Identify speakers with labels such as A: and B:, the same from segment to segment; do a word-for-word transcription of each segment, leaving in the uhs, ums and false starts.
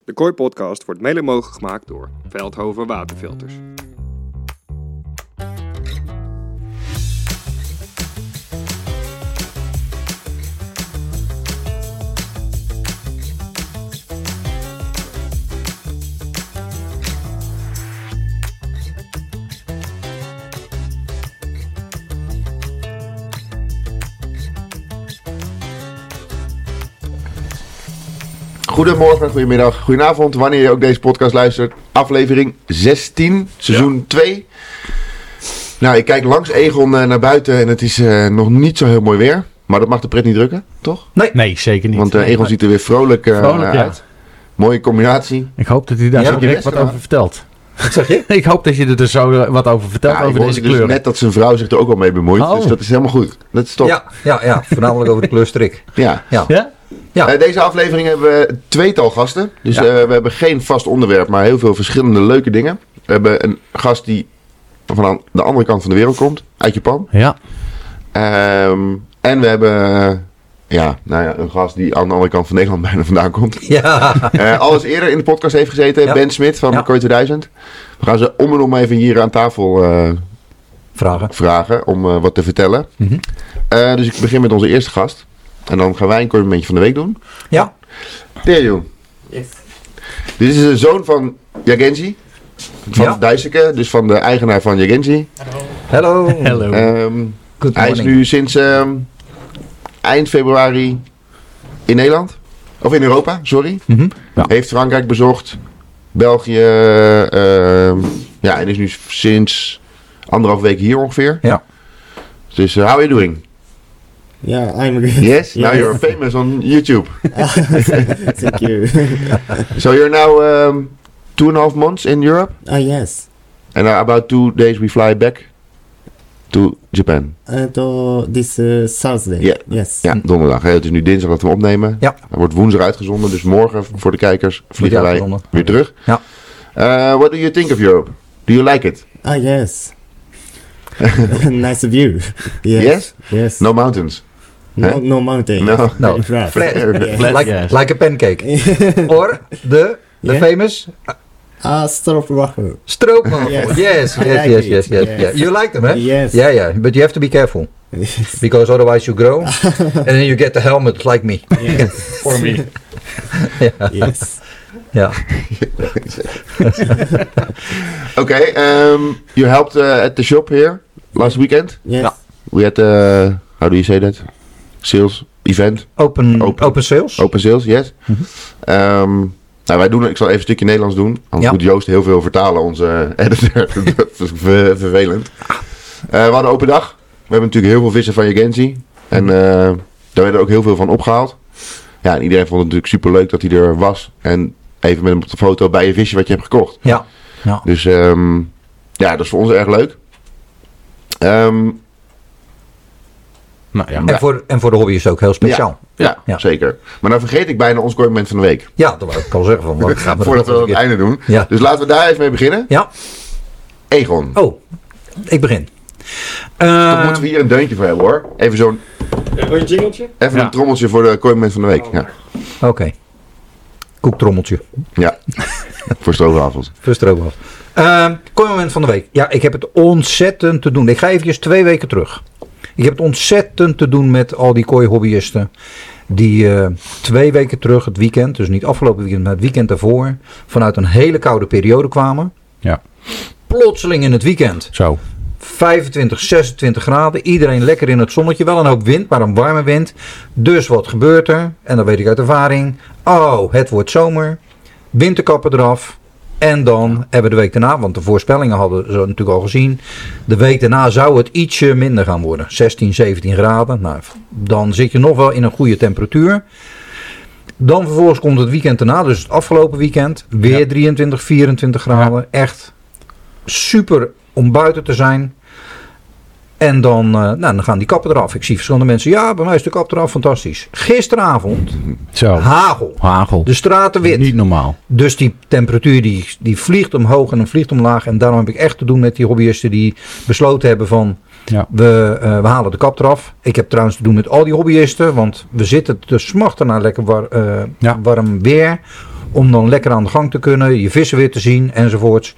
A: De Kooi Podcast wordt mede mogelijk gemaakt door Veldhoven Waterfilters.
B: Goedemorgen, goedemiddag, goedenavond, wanneer je ook deze podcast luistert. Aflevering zestien, seizoen ja. twee. Nou, ik kijk langs Egon uh, naar buiten en het is uh, nog niet zo heel mooi weer. Maar dat mag de pret niet drukken, toch?
C: Nee, nee zeker niet.
B: Want uh, Egon ziet er weer vrolijk, uh, vrolijk ja. uit. Mooie combinatie.
C: Ik hoop dat hij daar ja, zo direct wat over maar. vertelt.
B: Wat zeg je?
C: Ik hoop dat je er zo wat over vertelt, ja, over deze kleuren.
B: Dus net dat zijn vrouw zich er ook al mee bemoeit, oh. dus dat is helemaal goed. Dat is top.
D: Ja, ja, ja. Voornamelijk over de kleurstrik.
B: Ja.
D: ja.
B: ja? Ja. Uh, deze aflevering hebben we een tweetal gasten. Dus ja. uh, we hebben geen vast onderwerp, maar heel veel verschillende leuke dingen. We hebben een gast die van de andere kant van de wereld komt, uit Japan.
C: Ja.
B: Um, en we hebben uh, ja, nou ja, een gast die aan de andere kant van Nederland bijna vandaan komt.
D: Ja.
B: Uh, alles eerder in de podcast heeft gezeten, ja. Ben Smit van ja. Kooi tweeduizend. We gaan ze om en om even hier aan tafel uh,
D: vragen.
B: vragen om uh, wat te vertellen.
D: Mm-hmm.
B: Uh, dus ik begin met onze eerste gast. En dan gaan wij een complimentje van de week doen.
D: Ja.
B: Teerjoen. Yes. Dit is de zoon van Yagenji. Van ja. Duiseke, dus van de eigenaar van Yagenji.
D: Hallo.
C: Hallo.
B: Um, hij is nu sinds um, eind februari in Nederland. Of in Europa, sorry.
C: Mm-hmm. Ja.
B: Heeft Frankrijk bezocht. België. Uh, ja, en is nu sinds anderhalf week hier ongeveer.
D: Ja.
B: Dus uh, how are you doing?
E: Yeah, I'm good.
B: Yes? Now yes. You're famous on YouTube.
E: Thank you.
B: So you're now um, two and a half months in Europe?
E: Ah, uh, yes.
B: And uh, about two days we fly back to Japan.
E: And uh, this uh, Thursday.
B: Yeah.
E: Yes.
B: Ja, donderdag. Hè? Het is nu dinsdag dat we hem opnemen.
D: Ja.
B: Hij wordt woensdag uitgezonden, dus morgen voor de kijkers vliegen wij
D: uitgezonden.
B: weer terug.
D: Ja.
B: Uh, what do you think of Europe? Do you like it?
E: Ah, yes. Nice view. Yes.
B: Yes?
E: Yes.
B: No mountains?
E: No,
B: huh?
E: no mountain.
B: No.
D: No.
E: Flat.
D: Flat.
E: Yes.
D: Flat. Like, yes. like a pancake. Or the the yeah. famous
E: Ah, uh, stroopwafel.
D: Stroopwafel. Yes. Yes. Yes.
E: Like
D: Yes. Yes. Yes.
E: yes.
D: Yeah. You like them, huh?
E: Yes.
D: Yeah. Yeah. But you have to be careful.
E: Yes.
D: Because otherwise you grow, and then you get the helmet like me.
E: Yes.
C: For me.
D: Yeah.
E: Yes.
D: Yeah.
B: Okay. Um, you helped uh, at the shop here last weekend.
E: Yes.
D: Yeah.
B: We had uh, how do you say that? Sales event.
D: Open,
B: open,
D: open sales.
B: Open sales, yes.
D: Mm-hmm.
B: Um, nou, wij doen, ik zal even een stukje Nederlands doen. Anders ja. moet Joost heel veel vertalen, onze editor. Dat is ver, vervelend. Uh, we hadden open dag. We hebben natuurlijk heel veel vissen van Yagenji. En uh, daar werden ook heel veel van opgehaald. Ja, en iedereen vond het natuurlijk super leuk dat hij er was. En even met hem op de foto bij je visje wat je hebt gekocht.
D: Ja. ja.
B: Dus um, ja, dat is voor ons erg leuk. Um,
C: Nou, ja.
D: en, voor, en voor de hobby is het ook heel speciaal.
B: Ja, ja, ja. zeker. Maar dan vergeet ik bijna ons comment van de week.
D: Ja, dat wil ik al zeggen. Van, wat gaan we
B: Voordat we dat aan het einde doen.
D: Ja.
B: Dus laten we daar even mee beginnen.
D: Ja.
B: Egon.
D: Oh, ik begin.
B: Uh, Dan moeten we hier een deuntje voor hebben, hoor. Even zo'n...
E: Een jingeltje?
B: Even ja. een trommeltje voor de comment van de week. Ja.
D: Oké. Okay. Koektrommeltje.
B: Ja. Voor stroopwafels.
D: Voor stroopwafels. Uh, comment van de week. Ja, ik heb het ontzettend te doen. Ik ga eventjes twee weken terug. Ik heb het ontzettend te doen met al die kooihobbyisten die uh, twee weken terug het weekend, dus niet afgelopen weekend, maar het weekend daarvoor, vanuit een hele koude periode kwamen.
C: Ja.
D: Plotseling in het weekend.
C: Zo.
D: vijfentwintig, zesentwintig graden. Iedereen lekker in het zonnetje. Wel een hoop wind, maar een warme wind. Dus wat gebeurt er? En dat weet ik uit ervaring. Oh, het wordt zomer. Winterkappen eraf. En dan hebben we de week daarna, want de voorspellingen hadden ze natuurlijk al gezien. De week daarna zou het ietsje minder gaan worden. zestien, zeventien graden. Nou, dan zit je nog wel in een goede temperatuur. Dan vervolgens komt het weekend daarna, dus het afgelopen weekend. Weer ja. drieëntwintig, vierentwintig graden. Ja. Echt super om buiten te zijn. En dan, uh, nou, dan gaan die kappen eraf. Ik zie verschillende mensen. Ja, bij mij is de kap eraf. Fantastisch. Gisteravond.
C: Zo.
D: Hagel.
C: Hagel.
D: De straten wit.
C: Niet normaal.
D: Dus die temperatuur die, die vliegt omhoog en dan vliegt omlaag. En daarom heb ik echt te doen met die hobbyisten die besloten hebben van... Ja. We, uh, we halen de kap eraf. Ik heb trouwens te doen met al die hobbyisten. Want we zitten te smachten naar lekker war, uh, ja. warm weer. Om dan lekker aan de gang te kunnen, je vissen weer te zien enzovoorts.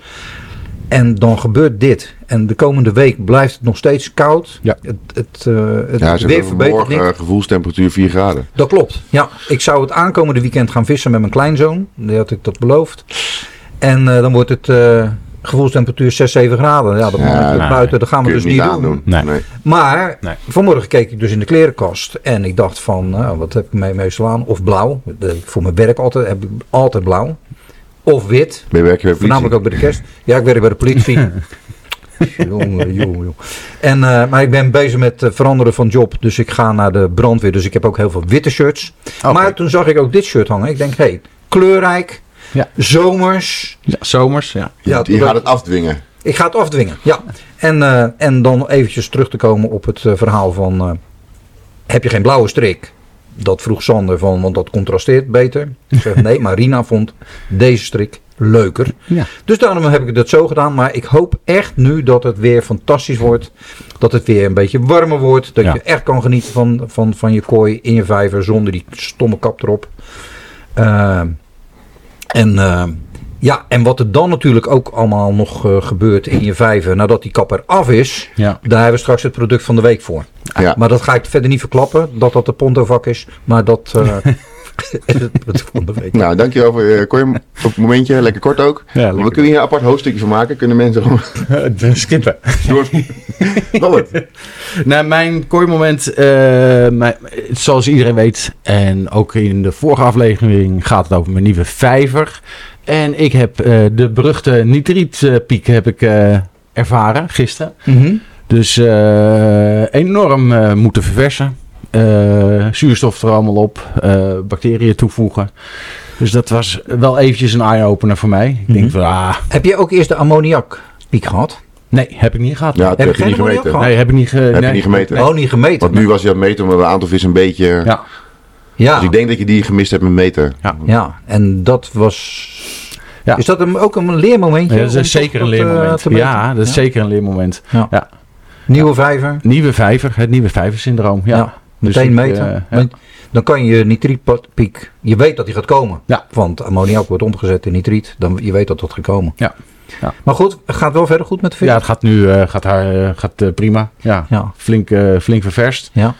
D: En dan gebeurt dit. En de komende week blijft het nog steeds koud.
C: Ja.
D: Het, het, uh, het
B: Ja, ze
D: weer
B: hebben
D: verbetert
B: morgen
D: niet.
B: uh, gevoelstemperatuur vier graden.
D: Dat klopt. Ja, ik zou het aankomende weekend gaan vissen met mijn kleinzoon. Die had ik dat beloofd. En uh, dan wordt het uh, gevoelstemperatuur zes, zeven graden. Ja, dat,
B: Ja,
D: mag
C: nee,
D: buiten, dat gaan we
B: Kun je
D: dus
B: het
D: niet
B: niet
D: doen.
B: aandoen.
C: Nee.
B: Nee.
D: Maar
C: Nee.
D: vanmorgen keek ik dus in de klerenkast. En ik dacht van, nou, wat heb ik mee meestal aan? Of blauw. De, voor mijn werk altijd, heb ik altijd blauw. Of wit.
B: Ben je werk je bij de
D: Voornamelijk ook bij de kerst. Ja, ik werk bij de politie. jongen, jongen, jongen. En, uh, maar ik ben bezig met uh, veranderen van job. Dus ik ga naar de brandweer. Dus ik heb ook heel veel witte shirts.
C: Oké.
D: Maar toen zag ik ook dit shirt hangen. Ik denk, hé, hey, kleurrijk.
C: Ja.
D: Zomers.
C: Ja, zomers, ja.
B: Je,
D: Ja,
B: je gaat het afdwingen.
D: Ik ga het afdwingen, ja. En, uh, en dan eventjes terug te komen op het uh, verhaal van... Uh, heb je geen blauwe strik? Dat vroeg Sander van, want dat contrasteert beter. Ik zeg nee, maar Rina vond deze strik leuker.
C: Ja.
D: Dus daarom heb ik dat zo gedaan. Maar ik hoop echt nu dat het weer fantastisch wordt. Dat het weer een beetje warmer wordt. Dat
C: Ja.
D: je echt kan genieten van, van, van je kooi in je vijver zonder die stomme kap erop. Uh, en... Uh, Ja, en wat er dan natuurlijk ook allemaal nog uh, gebeurt in je vijver nadat die kap eraf is,
C: Ja.
D: daar hebben we straks het product van de week voor.
B: Ja.
D: Maar dat ga ik verder niet verklappen, dat dat de Pontovak is, maar dat uh, is het product van de week.
B: Nou, dankjewel voor je kon je op het momentje. Lekker kort ook.
C: Ja, lekker.
B: We kunnen hier een apart hoofdstukje van maken. Kunnen mensen gewoon
C: Skippen.
B: door... Robert.
C: Nou, mijn kooimoment, uh, mijn, zoals iedereen weet, en ook in de vorige aflevering gaat het over mijn nieuwe vijver. En ik heb uh, de beruchte nitrietpiek heb ik uh, ervaren gisteren.
D: Mm-hmm.
C: Dus uh, enorm uh, moeten verversen. Uh, zuurstof er allemaal op. Uh, bacteriën toevoegen. Dus dat was wel eventjes een eye-opener voor mij. Ik
D: Mm-hmm.
C: denk van, ah,
D: Heb je ook eerst de ammoniakpiek gehad?
C: nee, heb ik niet gehad.
B: Ja, dat
D: Heb
B: heb
D: je
B: je niet
D: geen
B: gemeten.
D: ammoniak
C: Nee, heb ik niet, ge-
B: Heb je
C: nee.
B: niet gemeten?
C: Nee.
D: Oh, niet gemeten.
B: Want nu was je aan het meten omdat een aantal vissen een beetje...
C: Ja,
D: Ja,
B: Dus ik denk dat je die gemist hebt met meten.
C: ja.
D: ja, en dat was...
C: Ja.
D: Is dat een, ook een leermomentje?
C: Ja, dat
D: om
C: is
D: toch
C: zeker een
D: dat, uh,
C: leermoment.
D: te meten?
C: Ja, dat is
D: Ja.
C: zeker een leermoment.
D: Ja.
C: Ja.
D: Nieuwe vijver?
C: Nieuwe vijver, het nieuwe vijversyndroom. Ja.
D: Ja,
C: Dus
D: meteen
C: ik,
D: meten.
C: uh, ja.
D: Want dan kan je nitrietpiek, je weet dat die gaat komen.
C: Ja.
D: Want ammoniak wordt omgezet in nitriet, dan je weet dat dat gaat komen.
C: Ja. Ja.
D: Maar goed, het gaat wel verder goed met de vis?
C: Ja, het gaat nu uh, gaat haar, uh, gaat, uh, prima. Ja.
D: Ja.
C: Flink, uh, flink ververst.
D: Ja.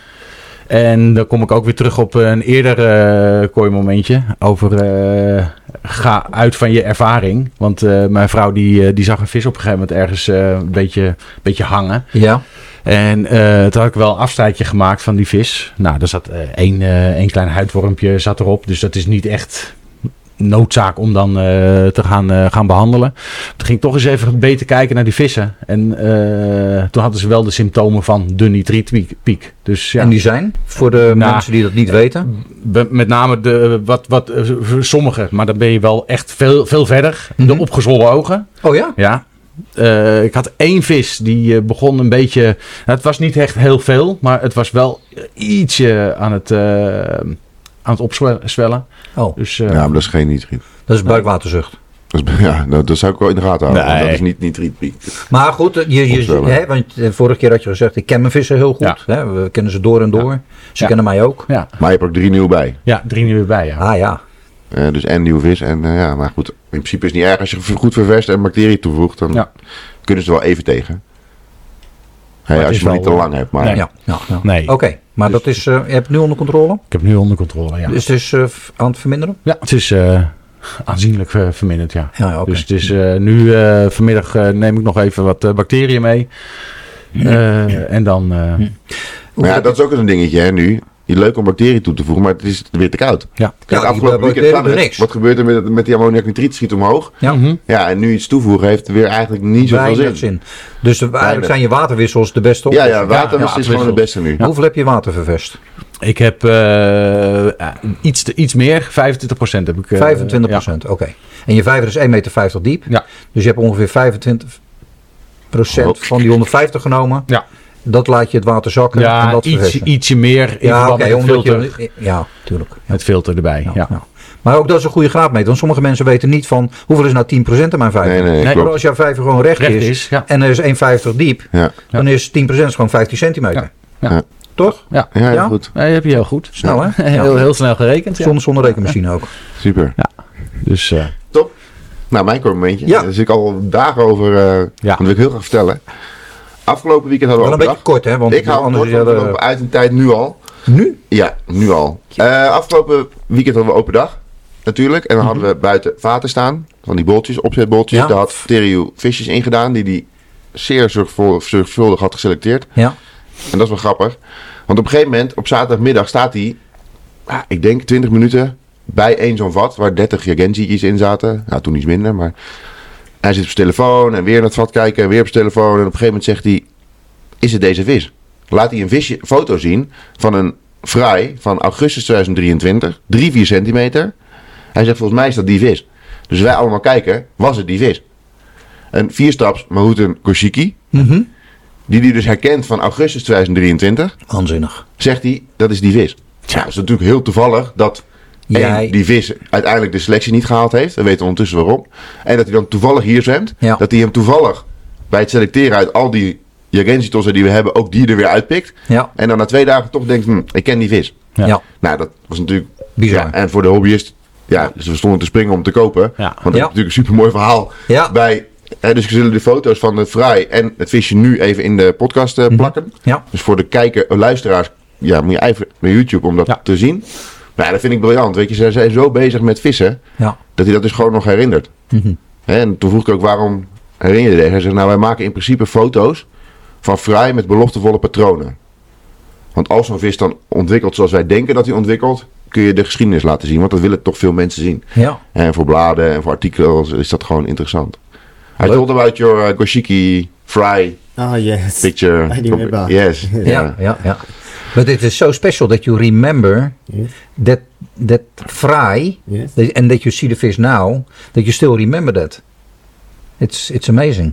C: En dan kom ik ook weer terug op een eerder uh, kooimomentje. Over uh, ga uit van je ervaring. Want uh, mijn vrouw die, uh, die zag een vis op een gegeven moment ergens uh, een beetje, beetje hangen.
D: Ja.
C: En uh, toen had ik wel een afstijtje gemaakt van die vis. Nou, er zat uh, één, uh, één klein huidwormpje zat erop. Dus dat is niet echt noodzaak om dan uh, te gaan, uh, gaan behandelen. Toen ging ik toch eens even beter kijken naar die vissen. En uh, toen hadden ze wel de symptomen van de nitrietpiek. Dus, ja.
D: En die zijn, voor de
C: Nou,
D: mensen die dat niet weten?
C: Be- Met name de, wat, wat, uh, sommige, maar dan ben je wel echt veel, veel verder.
D: Mm-hmm.
C: De opgezwollen ogen.
D: Oh ja?
C: Ja. Uh, ik had één vis die uh, begon een beetje... Nou, het was niet echt heel veel, maar het was wel ietsje aan het, uh, aan het opzwellen.
D: Oh,
C: Dus, uh,
B: Ja, maar dat is geen nitriet.
D: dat is buikwaterzucht.
B: Dat, is, ja, nou, dat zou ik wel in de gaten houden. want
C: Nee.
B: Dat is niet nitrietpiek.
D: Maar goed, je, je,
B: Opzwellen.
D: hè, want uh, vorige keer had je gezegd, ik ken mijn vissen heel goed.
C: Ja.
D: Hè? We kennen ze door en door. Ze
C: Ja.
D: kennen mij ook.
C: ja.
B: Maar je hebt ook drie nieuwe bij.
C: ja, drie nieuwe bij, ja.
D: Ah ja.
B: Uh, dus en nieuwe vis. En uh, ja, maar goed. In principe is het niet erg als je goed ververst en bacteriën toevoegt. Dan
C: Ja.
B: kunnen ze er wel even tegen. Hey,
C: het
B: als
C: is
B: je maar niet te
C: wel,
B: lang hebt. Maar
C: Nee.
D: Ja, ja, ja.
C: Nee.
D: Oké, maar dat is, uh, je hebt het nu onder controle?
C: Ik heb het nu onder controle, ja.
D: Dus het is uh, aan het verminderen?
C: Ja, het is uh, aanzienlijk uh, verminderd, ja.
D: Ja, ja oké.
C: Dus het is uh, nu uh, vanmiddag uh, neem ik nog even wat uh, bacteriën mee. Uh, en dan... Uh,
B: Maar ja, dat is ook eens een dingetje hè, nu. Je leuk om bacteriën toe te voegen, maar het is weer te koud.
C: ja.
B: Kijk,
D: Ja, die
B: afgelopen weekend
D: bacteriën
B: zag
D: doen
B: het.
D: niks.
B: Wat gebeurt er met, met die ammoniaknitriet? Schiet omhoog.
D: Ja.
C: Mhm.
B: Ja, en nu iets toevoegen heeft weer eigenlijk niet zoveel
D: Weinig
B: zin.
D: zin. Dus de, eigenlijk
B: Weinig.
D: zijn je waterwissels de beste
B: Ja,
D: oplossing.
B: ja, waterwissel
C: ja,
B: is gewoon het beste nu.
D: Hoeveel heb je water ververst?
C: Ik heb uh, iets, te, iets meer, vijfentwintig procent heb ik. Uh,
D: vijfentwintig procent, oké. En je vijver is één meter vijftig diep.
C: Ja.
D: Dus je hebt ongeveer vijfentwintig procent
B: Oh.
D: van die honderdvijftig genomen.
C: Ja.
D: Dat laat je het water zakken
C: Ja,
D: en
C: ja
D: dat
C: iets,
D: verversen.
C: ietsje meer in
D: Ja,
C: verband
D: oké,
C: met het
D: omdat
C: filter,
D: je... Ja, tuurlijk.
C: het filter erbij.
D: Ja,
C: Ja.
D: ja. Maar ook dat is een goede graadmeter. Want sommige mensen weten niet van hoeveel is nou tien procent in mijn vijver.
B: Nee, nee, nee,
C: Nee,
B: klopt.
D: Maar als jouw vijver gewoon recht,
C: Recht
D: is,
C: is, ja.
D: en er is één meter vijftig diep,
B: Ja,
D: dan is tien procent gewoon vijftien centimeter.
C: Ja.
B: Ja.
D: Toch?
C: Ja.
B: ja, heel
D: Ja?
B: goed.
C: Nee, heb je heel goed.
D: Snel hè?
C: Heel,
D: Ja.
C: heel snel gerekend. Ja.
D: Zonder, zonder rekenmachine ook.
B: Super.
C: Ja. Dus uh,
B: Top. Nou, mijn kort momentje.
D: Ja.
B: Daar zit ik al dagen over. Uh,
C: Ja.
B: Dat wil ik heel graag vertellen. Afgelopen weekend hadden we
D: Wel een
B: open
D: beetje
B: dag.
D: kort, hè? Want
B: Ik hou het
D: anders
B: kort, want we
D: ja,
B: lopen uit een tijd nu al.
D: nu?
B: Ja, nu al. Uh, afgelopen weekend hadden we open dag. Natuurlijk. En dan hadden we buiten vaten staan. Van die boltjes, opzetboltjes.
D: Ja.
B: Daar had Theriou visjes in gedaan. Die hij zeer zorgvuldig, zorgvuldig had geselecteerd.
D: Ja.
B: En dat is wel grappig. Want op een gegeven moment, op zaterdagmiddag, staat hij, ah, ik denk twintig minuten, bij één zo'n vat waar dertig Jagenzi'tjes in zaten. Nou, toen iets minder, maar hij zit op zijn telefoon en weer naar het vat kijken en weer op zijn telefoon. En op een gegeven moment zegt hij, is het deze vis? Laat hij een visje, foto zien van een fraai van augustus tweeduizend drieëntwintig, drie, vier centimeter. Hij zegt, volgens mij is dat die vis. Dus wij allemaal kijken, was het die vis? Een vierstaps Mahouten Koshiki,
D: Mhm.
B: die hij dus herkent van augustus tweeduizend drieëntwintig.
D: Waanzinnig.
B: Zegt hij, dat is die vis. Ja, het is natuurlijk heel toevallig dat
D: Jij-
B: één, die vis uiteindelijk de selectie niet gehaald heeft. We weten ondertussen waarom. En dat hij dan toevallig hier zwemt.
D: Ja.
B: Dat hij hem toevallig bij het selecteren uit al die Jagenzi-tossen die we hebben, ook die er weer uitpikt.
D: Ja.
B: En dan na twee dagen toch denkt, hm, ik ken die vis.
C: Ja.
D: Ja.
B: Nou, dat was natuurlijk
D: Bizar.
B: Ja, en voor de hobbyist, ja, dus we stonden te springen om te kopen.
C: Ja.
B: Want dat
D: Ja.
B: is natuurlijk een super mooi verhaal.
D: Ja.
B: Bij, hè, dus we zullen de foto's van de fraai en het visje nu even in de podcast eh, plakken.
D: Ja.
B: Dus voor de kijker, eh, luisteraars, ja, moet je even naar YouTube om dat
C: Ja.
B: te zien. Maar ja, dat vind ik briljant. Weet je, ze zijn zo bezig met vissen,
D: Ja.
B: dat hij dat dus gewoon nog herinnert.
D: Mhm.
B: Hè, en toen vroeg ik ook, waarom herinner je deze? Hij zegt, nou, wij maken in principe foto's van fraai met beloftevolle patronen. Want als zo'n vis dan ontwikkelt zoals wij denken dat hij ontwikkelt, kun je de geschiedenis laten zien. Want dat willen toch veel mensen zien.
D: Ja.
B: En voor bladen en voor artikels is dat gewoon interessant. I
D: Leuk.
B: told about your uh, Goshiki fry
E: Ah, yes.
B: picture.
E: I remember.
B: Yes.
D: Ja.
B: Yeah.
D: Ja. Ja. But it is so special that you remember
E: Yes.
D: that that fry
E: Yes.
D: that- and that you see the fish now, that you still remember that. It's it's amazing.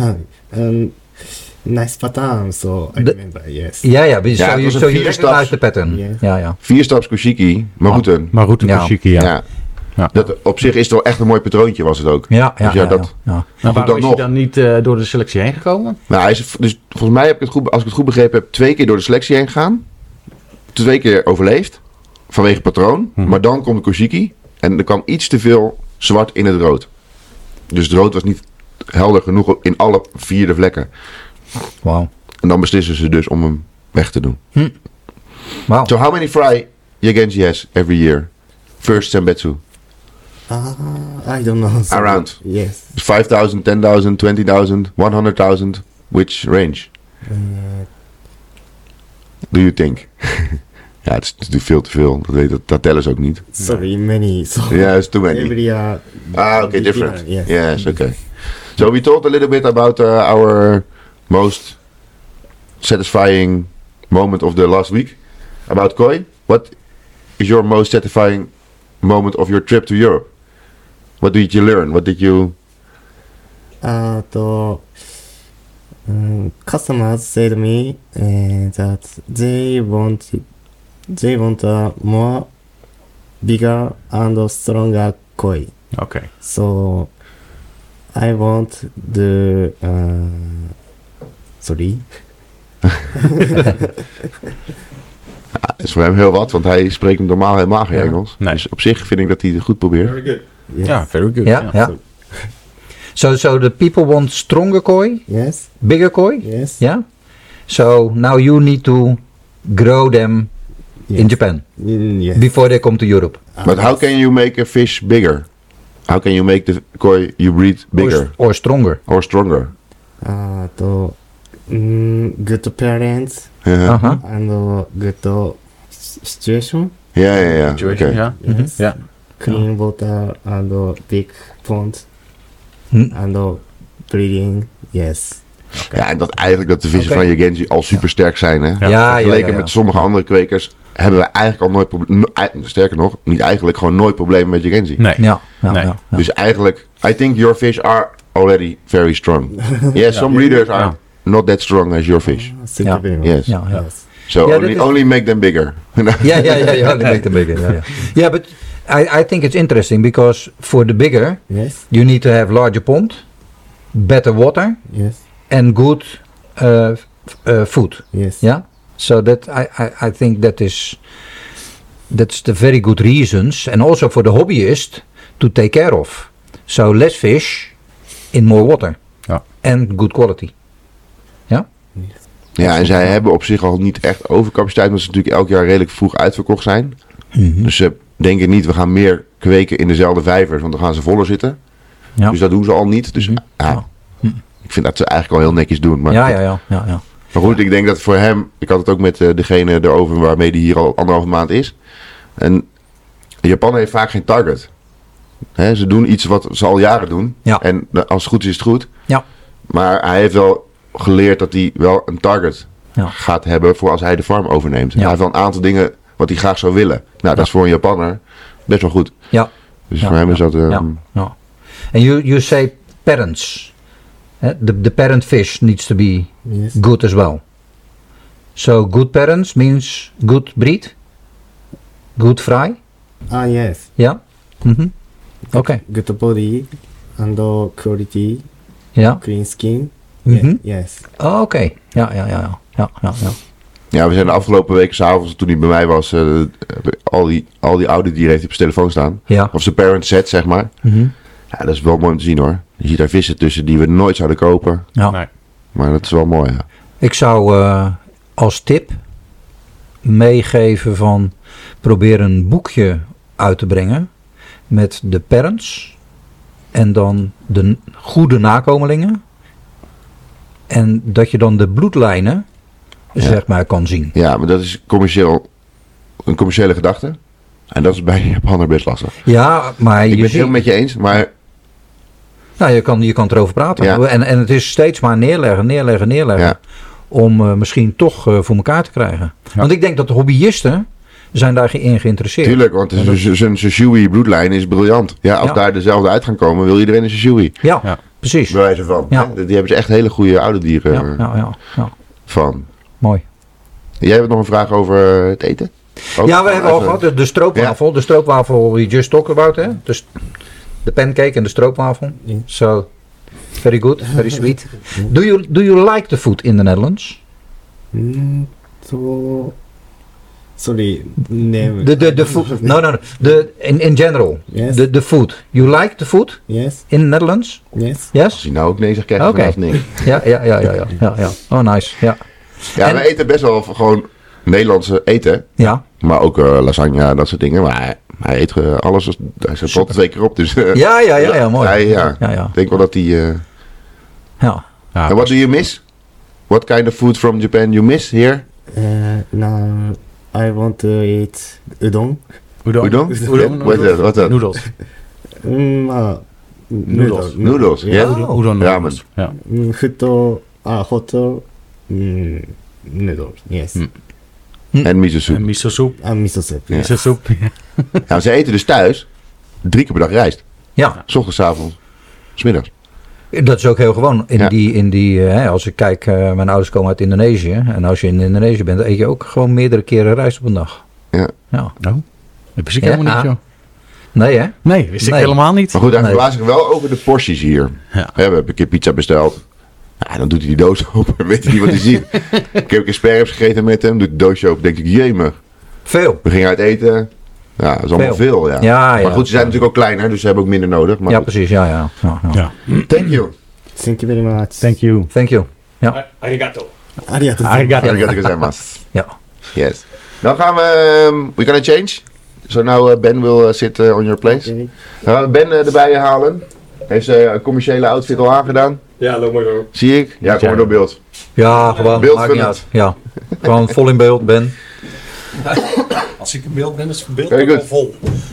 E: um, nice pattern, so I
D: The-
E: remember, yes.
D: Ja, ja. But
B: Ja,
D: so
B: het
D: you,
B: was een
D: so you
B: vierstaps.
D: recognize the pattern.
E: Yes.
D: Ja, ja.
B: Vierstaps Goshiki, maar goed een.
C: maar goed, een
D: Ja.
C: Koshiki, ja.
B: Ja.
C: Ja.
B: Dat, op zich is het wel echt een mooi patroontje was het ook.
D: Ja, ja,
B: Dus ja,
D: ja,
B: dat-
D: ja.
C: Nou,
B: dan
C: waarom is
B: nog.
C: hij dan niet uh, door de selectie heen gekomen?
B: Nou, hij is, dus volgens mij heb ik het goed, als ik het goed begrepen heb, twee keer door de selectie heen gegaan. Twee keer overleefd. Vanwege patroon.
C: Mhm.
B: Maar dan komt de Koshiki. En er kwam iets te veel zwart in het rood. Dus het rood was niet helder genoeg in alle vier de vlekken.
D: Wauw.
B: En dan beslissen ze dus om hem weg te doen.
D: Wauw.
B: So how many fry Jagenzi has every year? First Senbetsu.
E: Ah, I don't know. sorry.
B: Around.
E: Yes.
B: five thousand, ten thousand, twenty thousand, one hundred thousand. Which range
E: Uh,
B: do you think? Ja, het is natuurlijk veel te veel. Dat, weet, dat, dat tellen ze ook niet.
E: sorry, many. So
B: Ja, it's too many.
E: every year.
B: Ah, okay, different.
E: Yes.
B: Yes, okay. So we talked a little bit about uh, our most satisfying moment of the last week. About koi. What is your most satisfying moment of your trip to Europe? What did you learn? What did you...
E: あと、um, customers said me uh, that they want they want a more bigger and stronger koi.
C: Oké.
E: So I want the uh, sorry.
B: Ja, dat is voor hem heel wat, want hij spreekt normaal helemaal geen
D: Ja.
B: Engels.
C: Nee.
B: Dus op zich vind ik dat hij het goed probeert.
E: Yes.
C: Ja, very good.
D: Ja, ja. So, so the people want stronger koi,
E: Yes.
D: bigger koi?
E: Yes.
D: Yeah? So now you need to grow them
E: Yes.
D: in Japan
E: Mm, yes.
D: before they come to Europe.
B: But how can you make a fish bigger? How can you make the koi you breed bigger
D: Or, or stronger.
B: or stronger?
E: あと、mm, good parents
B: Uh-huh.
D: Uh-huh.
E: and uh, good situation.
B: Ja, ja, ja.
C: Situation,
B: Oké.
C: ja.
E: Yes.
C: Ja.
E: Clean water and uh, big pond
D: Hm.
E: and uh, breeding. Yes.
B: Ja, en dat eigenlijk dat de vissen
D: Oké.
B: van Jagenzi al super sterk zijn, hè?
C: Ja,
D: Ja, ja,
B: Vergeleken
D: ja, ja.
B: met sommige andere kwekers hebben we eigenlijk al nooit problemen. Sterker nog, niet eigenlijk, gewoon nooit problemen met Jagenzi.
C: Nee.
D: Ja, ja,
C: Nee.
D: ja, ja.
B: Dus eigenlijk, I think your fish are already very strong. Yes, some breeders are
C: Ja.
B: not that strong as your fish.
E: Thank
D: Ja.
E: you very much.
B: Yes.
D: Ja, ja.
E: Yes.
B: So
D: Ja,
B: only,
D: dit is-
B: only make them bigger.
D: Yeah, yeah, yeah, yeah. Only make them bigger. Yeah, yeah. Yeah, but I, I think it's interesting because for the bigger,
E: Yes.
D: you need to have larger pond, better water,
E: Yes.
D: and good uh, f- uh, food.
E: Yes.
D: Yeah. So that I, I, I think that is that's the very good reasons, and also for the hobbyist to take care of. So less fish in more water.
C: Ja.
D: And good quality. Ja?
B: Ja, en zij hebben op zich al niet echt overcapaciteit, omdat ze natuurlijk elk jaar redelijk vroeg uitverkocht zijn.
D: Mm-hmm.
B: Dus ze denken niet, we gaan meer kweken in dezelfde vijvers, want dan gaan ze voller zitten.
D: Ja.
B: Dus dat doen ze al niet. Dus
D: Mm-hmm.
B: ja, ik vind dat ze eigenlijk al heel netjes doen. Maar,
D: Ja, ja, ja, ja, ja.
B: maar goed, ik denk dat voor hem, ik had het ook met uh, degene erover waarmee hij hier al anderhalve maand is. En Japan heeft vaak geen target. Hè, ze doen iets wat ze al jaren doen.
D: Ja.
B: En uh, als het goed is, is het goed.
D: Ja.
B: Maar hij heeft wel geleerd dat hij wel een target
D: Ja.
B: gaat hebben voor als hij de farm overneemt.
D: Ja.
B: Hij heeft wel een aantal dingen wat hij graag zou willen. Nou, dat
D: Ja.
B: is voor een Japanner best wel goed.
D: Ja.
B: Dus
D: Ja,
B: voor hem is dat... Uh,
D: Ja, ja. And you, you say parents. Eh, The, the parent fish needs to be
E: Yes.
D: good as well. So good parents means good breed? Good fry?
E: Ah, yes.
D: Ja? Mhm. Oké.
E: Good body and uh, quality,
D: Ja?
E: clean skin.
D: Mhm.
E: Ye- yes.
D: Oh, oké. Ja, ja, ja, ja. Ja, ja, ja.
B: Ja, we zijn de afgelopen weken s'avonds, toen hij bij mij was, uh, al, die, al die oude dieren heeft hij op zijn telefoon staan.
D: Ja.
B: Of zijn parent set, zeg maar.
D: Mhm.
B: Ja, dat is wel mooi om te zien hoor. Je ziet daar vissen tussen die we nooit zouden kopen.
D: Ja.
C: Nee.
B: Maar dat is wel mooi, ja.
D: Ik zou uh, als tip meegeven van probeer een boekje uit te brengen met de parents en dan de n- goede nakomelingen en dat je dan de bloedlijnen
B: Ja.
D: zeg maar kan zien.
B: Ja, maar dat is commercieel, een commerciële gedachte. En dat is bij een Japaner best lastig.
D: Ja, maar
B: Ik
D: je
B: ben het
D: ziet,
B: heel met je eens, maar
D: nou, je kan, je kan erover praten.
B: Ja.
D: En, en het is steeds maar neerleggen, neerleggen, neerleggen.
B: Ja.
D: Om uh, misschien toch uh, voor elkaar te krijgen. Want ik denk dat de hobbyisten zijn daarin geïnteresseerd.
B: tuurlijk, want
D: Ja, dat-
B: z- zijn Shishui bloedlijn is briljant. Ja, als
D: Ja.
B: daar dezelfde uit gaan komen, wil iedereen een Shishui.
D: Ja,
C: Ja.
D: precies.
B: Bij wijze van.
D: Ja.
B: Hè? Die hebben ze echt hele goede oude dieren
D: Ja,
B: uh,
D: ja, ja, ja.
B: van.
D: Mooi.
B: Jij hebt nog een vraag over uh, het eten? Ook?
D: Ja, we hebben al
B: Even-
D: gehad de, de stroopwafel. De stroopwafel we just talked about, hè? Dus de pancake en de stroopwafel.
E: Ja.
D: So, very good, very sweet. Do you, do you like the food in the Netherlands?
E: Mm, so, sorry, name.
D: The, the, the food, no, no, no. The, in, in general,
E: Yes.
D: the, the food. You like the food
E: Yes.
D: in the Netherlands?
E: Yes.
B: Als
D: Yes?
B: hij nou ook nee zegt, krijg je
D: Oké.
B: vanaf niks.
D: Ja, ja, ja, ja, ja, ja, ja. Oh, nice. Ja.
B: Ja,
D: En-
B: we eten best wel gewoon Nederlandse eten.
D: Ja.
B: Maar ook uh, lasagne, dat soort dingen. Maar hij, hij eet uh, alles. als- Hij zet tot twee keer op. Dus uh,
D: Ja, ja, ja, ja, mooi.
B: hij, ja.
D: Ja, ja.
B: Ik denk wel dat hij... Uh...
D: Ja.
C: Ja,
B: En what do you miss? What kind of food from Japan you miss here?
E: Uh, now I want to eat udon.
C: Udon.
B: Udon?
C: Udon.
B: What that? What that?
C: Noodles.
E: Mm, uh,
C: Noodles.
B: Noodles,
E: Yeah.
B: yeah.
C: Udon, Udon
B: Ramen.
C: noodles. Ja.
E: Mm, Futo, ah, hoto, mm, noodles. Yes.
C: Mm.
B: En miso soep.
C: En miso soep.
E: And miso soup.
B: Ja.
C: Miso soep.
B: Ja, ze eten dus thuis drie keer per dag rijst.
D: Ja.
B: 's Ochtends, 's avonds, 's middags.
D: Dat is ook heel gewoon. In
B: Ja.
D: die, in die, uh, hè, als ik kijk, uh, mijn ouders komen uit Indonesië. En als je in Indonesië bent, dan eet je ook gewoon meerdere keren rijst op een dag.
B: Ja.
D: Ja.
C: Oh, dat wist ik
D: Ja.
C: helemaal niet, joh.
D: Nee, hè?
C: Nee, wist ik
D: Nee.
C: helemaal niet.
B: Maar goed, hij
D: Nee.
B: verbaast zich wel over de porties hier.
C: Ja.
B: We hebben een keer pizza besteld. Ja, dan doet hij die doos open. Weet hij niet wat hij ziet. Ik heb een keer sperrips gegeten met hem. Doet de doosje open. Denk ik, jemig.
D: Veel.
B: We gingen uit eten. Ja, dat is allemaal veel.
D: Veel.
B: ja.
D: Ja,
B: maar
D: ja.
B: goed, ze zijn natuurlijk ook kleiner. Dus ze hebben ook minder nodig. Maar
D: Ja,
B: goed.
D: precies. Ja, ja. ja, ja.
C: Ja.
B: Thank you.
E: Thank you very much.
C: Thank you.
D: Thank you.
C: Arigato.
E: Arigato.
C: Arigato.
B: Arigato gozaimasu.
D: Ja.
B: Yes. Dan gaan we... Um, we gonna change. So now uh, Ben will uh, sit uh, on your place.
E: Okay.
B: Gaan we Ben uh, erbij halen. Heeft zijn uh, commerciële outfit al aangedaan.
A: Ja, loop maar door.
B: Zie ik? Ja, kom maar door beeld.
D: Ja, gewoon.
B: Beeld
D: Maakt niet
B: van
D: uit. Ja. Gewoon vol in beeld, Ben.
F: Als ik in beeld ben, is het beeld
B: Very
F: ook al
B: good.
F: vol.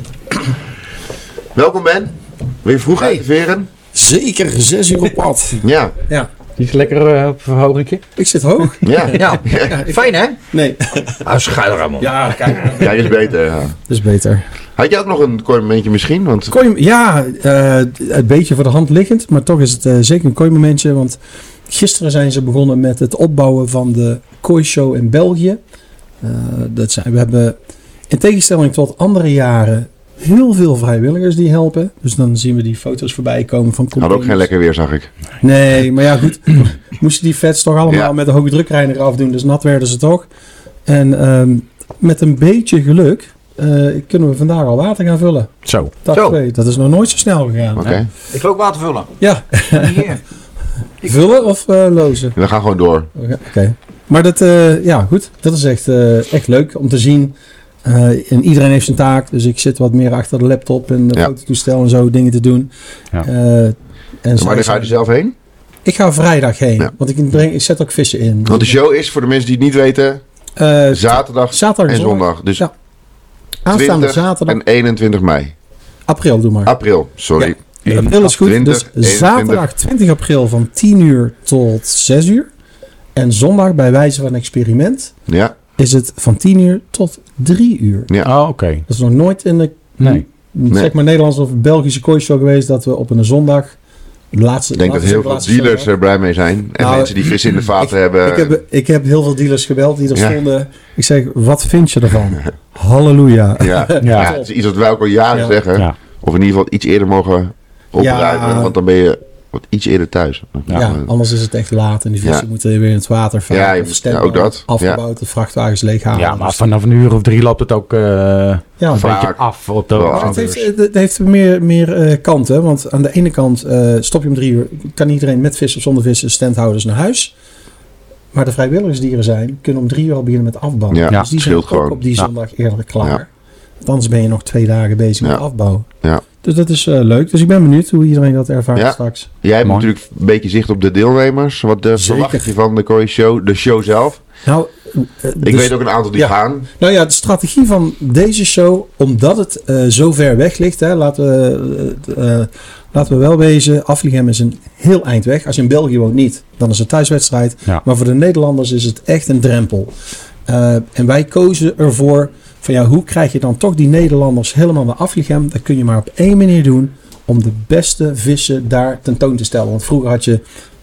B: Welkom Ben. Weer vroeg
F: Hey.
B: uit de veren.
F: Zeker, zes uur op pad.
B: Ja.
F: Ja,
C: Iets lekker uh, verhogingje.
F: ik zit hoog.
B: Ja.
D: Ja. Fijn, hè?
F: Nee.
D: Ah, schuil er man.
F: Ja, kijk.
B: Kijk eens beter. Ja.
F: Dat is beter.
B: Had je ook nog een kort momentje misschien? Want
F: Kooi, ja, uh, een beetje voor de hand liggend, maar toch is het uh, zeker een kooimomentje. Want gisteren zijn ze begonnen met het opbouwen van de kooishow in België. Uh, dat zijn, we hebben in tegenstelling tot andere jaren heel veel vrijwilligers die helpen. Dus dan zien we die foto's voorbij komen van
B: had ook geen lekker weer, zag ik.
F: Nee, maar ja goed. Moesten die vets toch allemaal
B: Ja.
F: met een hoge drukreiniger afdoen. Dus nat werden ze toch. En um, met een beetje geluk uh, kunnen we vandaag al water gaan vullen.
C: Zo.
F: Dag
D: Zo.
F: twee. Dat is nog nooit zo snel gegaan.
B: Oké. Okay.
D: Ik ga ook water vullen.
F: Ja.
D: Hier.
F: Vullen of uh, lozen?
B: We gaan gewoon door.
F: Oké. Okay. Maar dat, uh, ja goed. Dat is echt, uh, echt leuk om te zien. Uh, en iedereen heeft zijn taak. Dus ik zit wat meer achter de laptop en de
B: ja.
F: fototoestel en zo dingen te doen.
C: Ja.
F: Uh, en
B: maar dan ga je er zelf heen?
F: Ik ga vrijdag heen. Ja. Want ik, breng, ik zet ook vissen in.
B: Want de show is, voor de mensen die het niet weten, uh, zaterdag, zaterdag en zondag. Dus
F: ja. Aanstaande zaterdag.
B: En eenentwintig mei.
F: April, doe maar.
B: April, sorry.
F: Ja. April is goed. twintig, dus zaterdag twintig april van tien uur tot zes uur. En zondag bij wijze van experiment
B: ja.
F: is het van tien uur tot drie uur.
C: Ja. Oh, oké. Okay.
F: Dat is nog nooit in de
C: nee.
F: zeg maar nee. Nederlandse of Belgische kooishow geweest dat we op een zondag... De laatste,
B: ik denk dat heel veel dealers show, er blij mee zijn. En nou, mensen die vis in de vaten
F: ik,
B: hebben.
F: Ik heb. Ik heb heel veel dealers gebeld die er ja. stonden. Ik zeg, wat vind je ervan? Halleluja.
B: Ja, ja. ja, het is iets wat wij ook al jaren ja. zeggen. Ja. Of in ieder geval iets eerder mogen opruimen. Ja. Want dan ben je wat iets eerder thuis.
F: Ja, ja, anders is het echt laat. En die vissen ja. moeten weer in het water varen.
B: Ja, je moet, ja ook dat.
F: Afgebouwd, ja. de vrachtwagens leeghalen.
C: Ja, maar vanaf een uur of drie loopt het ook uh, ja, een vaak. beetje af. Op de
F: ja, het, heeft, het heeft meer, meer uh, kanten. Want aan de ene kant uh, stop je om drie uur. Kan iedereen met vissen of zonder vissen standhouders naar huis. Maar de vrijwilligersdieren zijn, kunnen om drie uur al beginnen met afbouwen.
B: Ja,
F: dus die zijn ook
B: gewoon.
F: op die zondag ja. eerder klaar.
B: Ja.
F: Want anders ben je nog twee dagen bezig ja. met afbouw.
B: Ja.
F: Dus dat is uh, leuk. Dus ik ben benieuwd hoe iedereen dat ervaart ja. straks.
B: Jij hebt Mooi. natuurlijk een beetje zicht op de deelnemers. Wat uh, verwacht je van de Kooi Show, de show zelf?
F: Nou, uh,
B: ik dus, weet ook een aantal die
F: ja.
B: gaan.
F: Nou ja, de strategie van deze show, omdat het uh, zo ver weg ligt. Hè, laten, we, uh, uh, laten we wel wezen, Affligem is een heel eind weg. Als je in België woont niet, dan is het thuiswedstrijd. Ja. Maar voor de Nederlanders is het echt een drempel. Uh, en wij kozen ervoor... van ja, hoe krijg je dan toch die Nederlanders helemaal naar Affligem? Dat kun je maar op één manier doen om de beste vissen daar tentoon te stellen. Want vroeger had je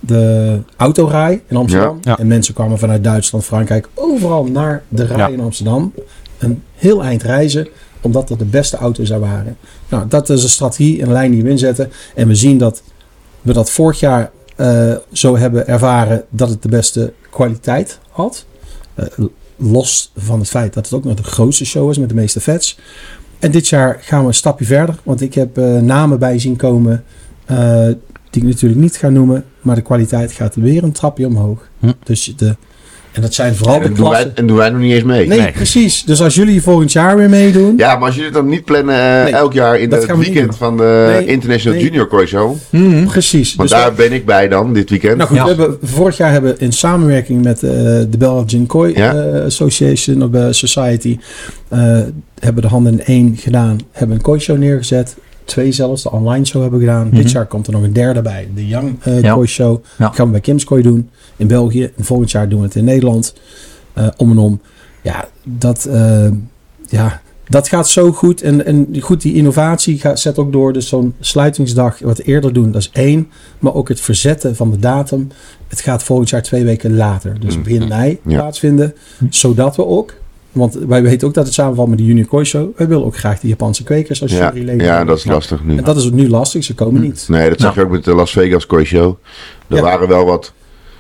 F: de autorij in Amsterdam. Ja, ja. En mensen kwamen vanuit Duitsland, Frankrijk, overal naar de rij ja. in Amsterdam. Een heel eind reizen, omdat er de beste auto's daar waren. Nou, dat is een strategie, een lijn die we inzetten. En we zien dat we dat vorig jaar uh, zo hebben ervaren dat het de beste kwaliteit had. Uh, Los van het feit dat het ook nog de grootste show is met de meeste vets. En dit jaar gaan we een stapje verder. Want ik heb uh, namen bij zien komen. Uh, die ik natuurlijk niet ga noemen. Maar de kwaliteit gaat weer een trapje omhoog. Hm. Dus de, en dat zijn vooral
B: en
F: de klassen.
B: Wij, en doen wij nog niet eens mee.
F: Nee, nee, precies. Dus als jullie volgend jaar weer meedoen.
B: Ja, maar als jullie dan niet plannen uh, nee, elk jaar in het weekend van de nee, International nee. Junior Kooi Show.
F: Mm, precies.
B: Want
F: dus
B: daar ben ik bij dan, dit weekend.
F: Nou goed,
B: ja.
F: we hebben, vorig jaar hebben we in samenwerking met uh, de Belgian Koi ja. uh, Association of uh, Society. Uh, hebben de handen in één gedaan. Hebben een Koi Show neergezet. Twee zelfs, de online show hebben we gedaan. Mm-hmm. Dit jaar komt er nog een derde bij. De Young uh, ja. Koi Show. Ja. Dat gaan we bij Kim's Koi doen in België. En volgend jaar doen we het in Nederland. Uh, om en om. Ja, dat, uh, ja, dat gaat zo goed. En, en goed, die innovatie gaat, zet ook door. Dus zo'n sluitingsdag wat eerder doen, dat is één. Maar ook het verzetten van de datum. Het gaat volgend jaar twee weken later. Dus begin mei ja. plaatsvinden. Zodat we ook... Want wij weten ook dat het samenvalt met de Junior Koi Show. Wij willen ook graag de Japanse kwekers als
B: ja,
F: juryleden.
B: Ja, dat is lastig nu.
F: En dat is nu lastig. Ze komen niet.
B: Nee, dat zag nou. je ook met de Las Vegas Koi Show. Er ja. waren wel wat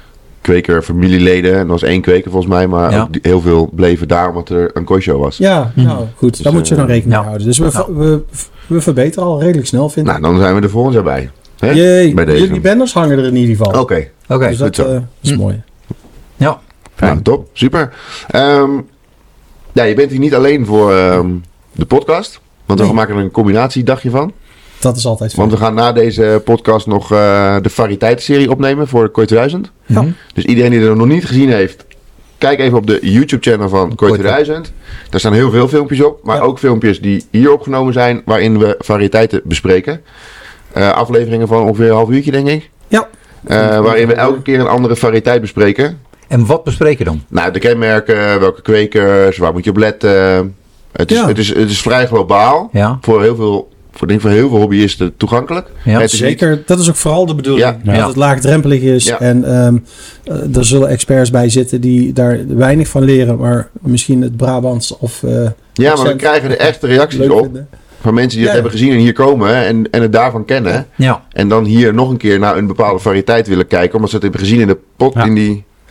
B: kweker familieleden. En er was één kweker volgens mij. Maar ja. ook heel veel bleven daar omdat er een Koi Show was.
F: Ja, mm. nou goed. Dus, daar uh, moet je dan rekening mee ja. houden. Dus we, ja. we, we verbeteren al redelijk snel, vind ik.
B: Nou, dan zijn we er volgend jaar bij. Hè?
F: Jee, bij deze. Die banners hangen er in ieder geval.
B: Oké.
F: Okay. Okay, dus dat uh, is hm. mooi.
D: Ja.
B: Nou, top. Super. Um, ja, je bent hier niet alleen voor um, de podcast. Want nee. we maken er een combinatiedagje van.
F: Dat is altijd fijn.
B: Want we gaan na deze podcast nog uh, de variëteitenserie opnemen voor Kooi tweeduizend.
F: Ja.
B: Dus iedereen die er nog niet gezien heeft, kijk even op de YouTube-channel van Kooi tweeduizend. Daar staan heel veel filmpjes op. Maar ja. ook filmpjes die hier opgenomen zijn, waarin we variëteiten bespreken. Uh, afleveringen van ongeveer een half uurtje, denk ik.
F: Ja.
B: Uh, waarin we elke keer een andere variëteit bespreken.
D: En wat bespreek je dan?
B: Nou, de kenmerken, welke kwekers, waar moet je op letten. Het is, ja. het is, het is vrij globaal. Ja. Voor heel veel... Voor, denk ik, voor heel veel hobbyisten toegankelijk.
F: Ja, het is zeker. Niet... Dat is ook vooral de bedoeling. Ja. Dat ja. het laagdrempelig is. Ja. En um, uh, er zullen experts bij zitten die daar weinig van leren. Maar misschien het Brabants of... Uh,
B: ja, maar we krijgen er echte reacties op. Vinden. Van mensen die ja. het hebben gezien en hier komen. En, en het daarvan kennen.
D: Ja. Ja.
B: En dan hier nog een keer naar een bepaalde variëteit willen kijken. Omdat ze het hebben gezien in de pot. Ja. In die...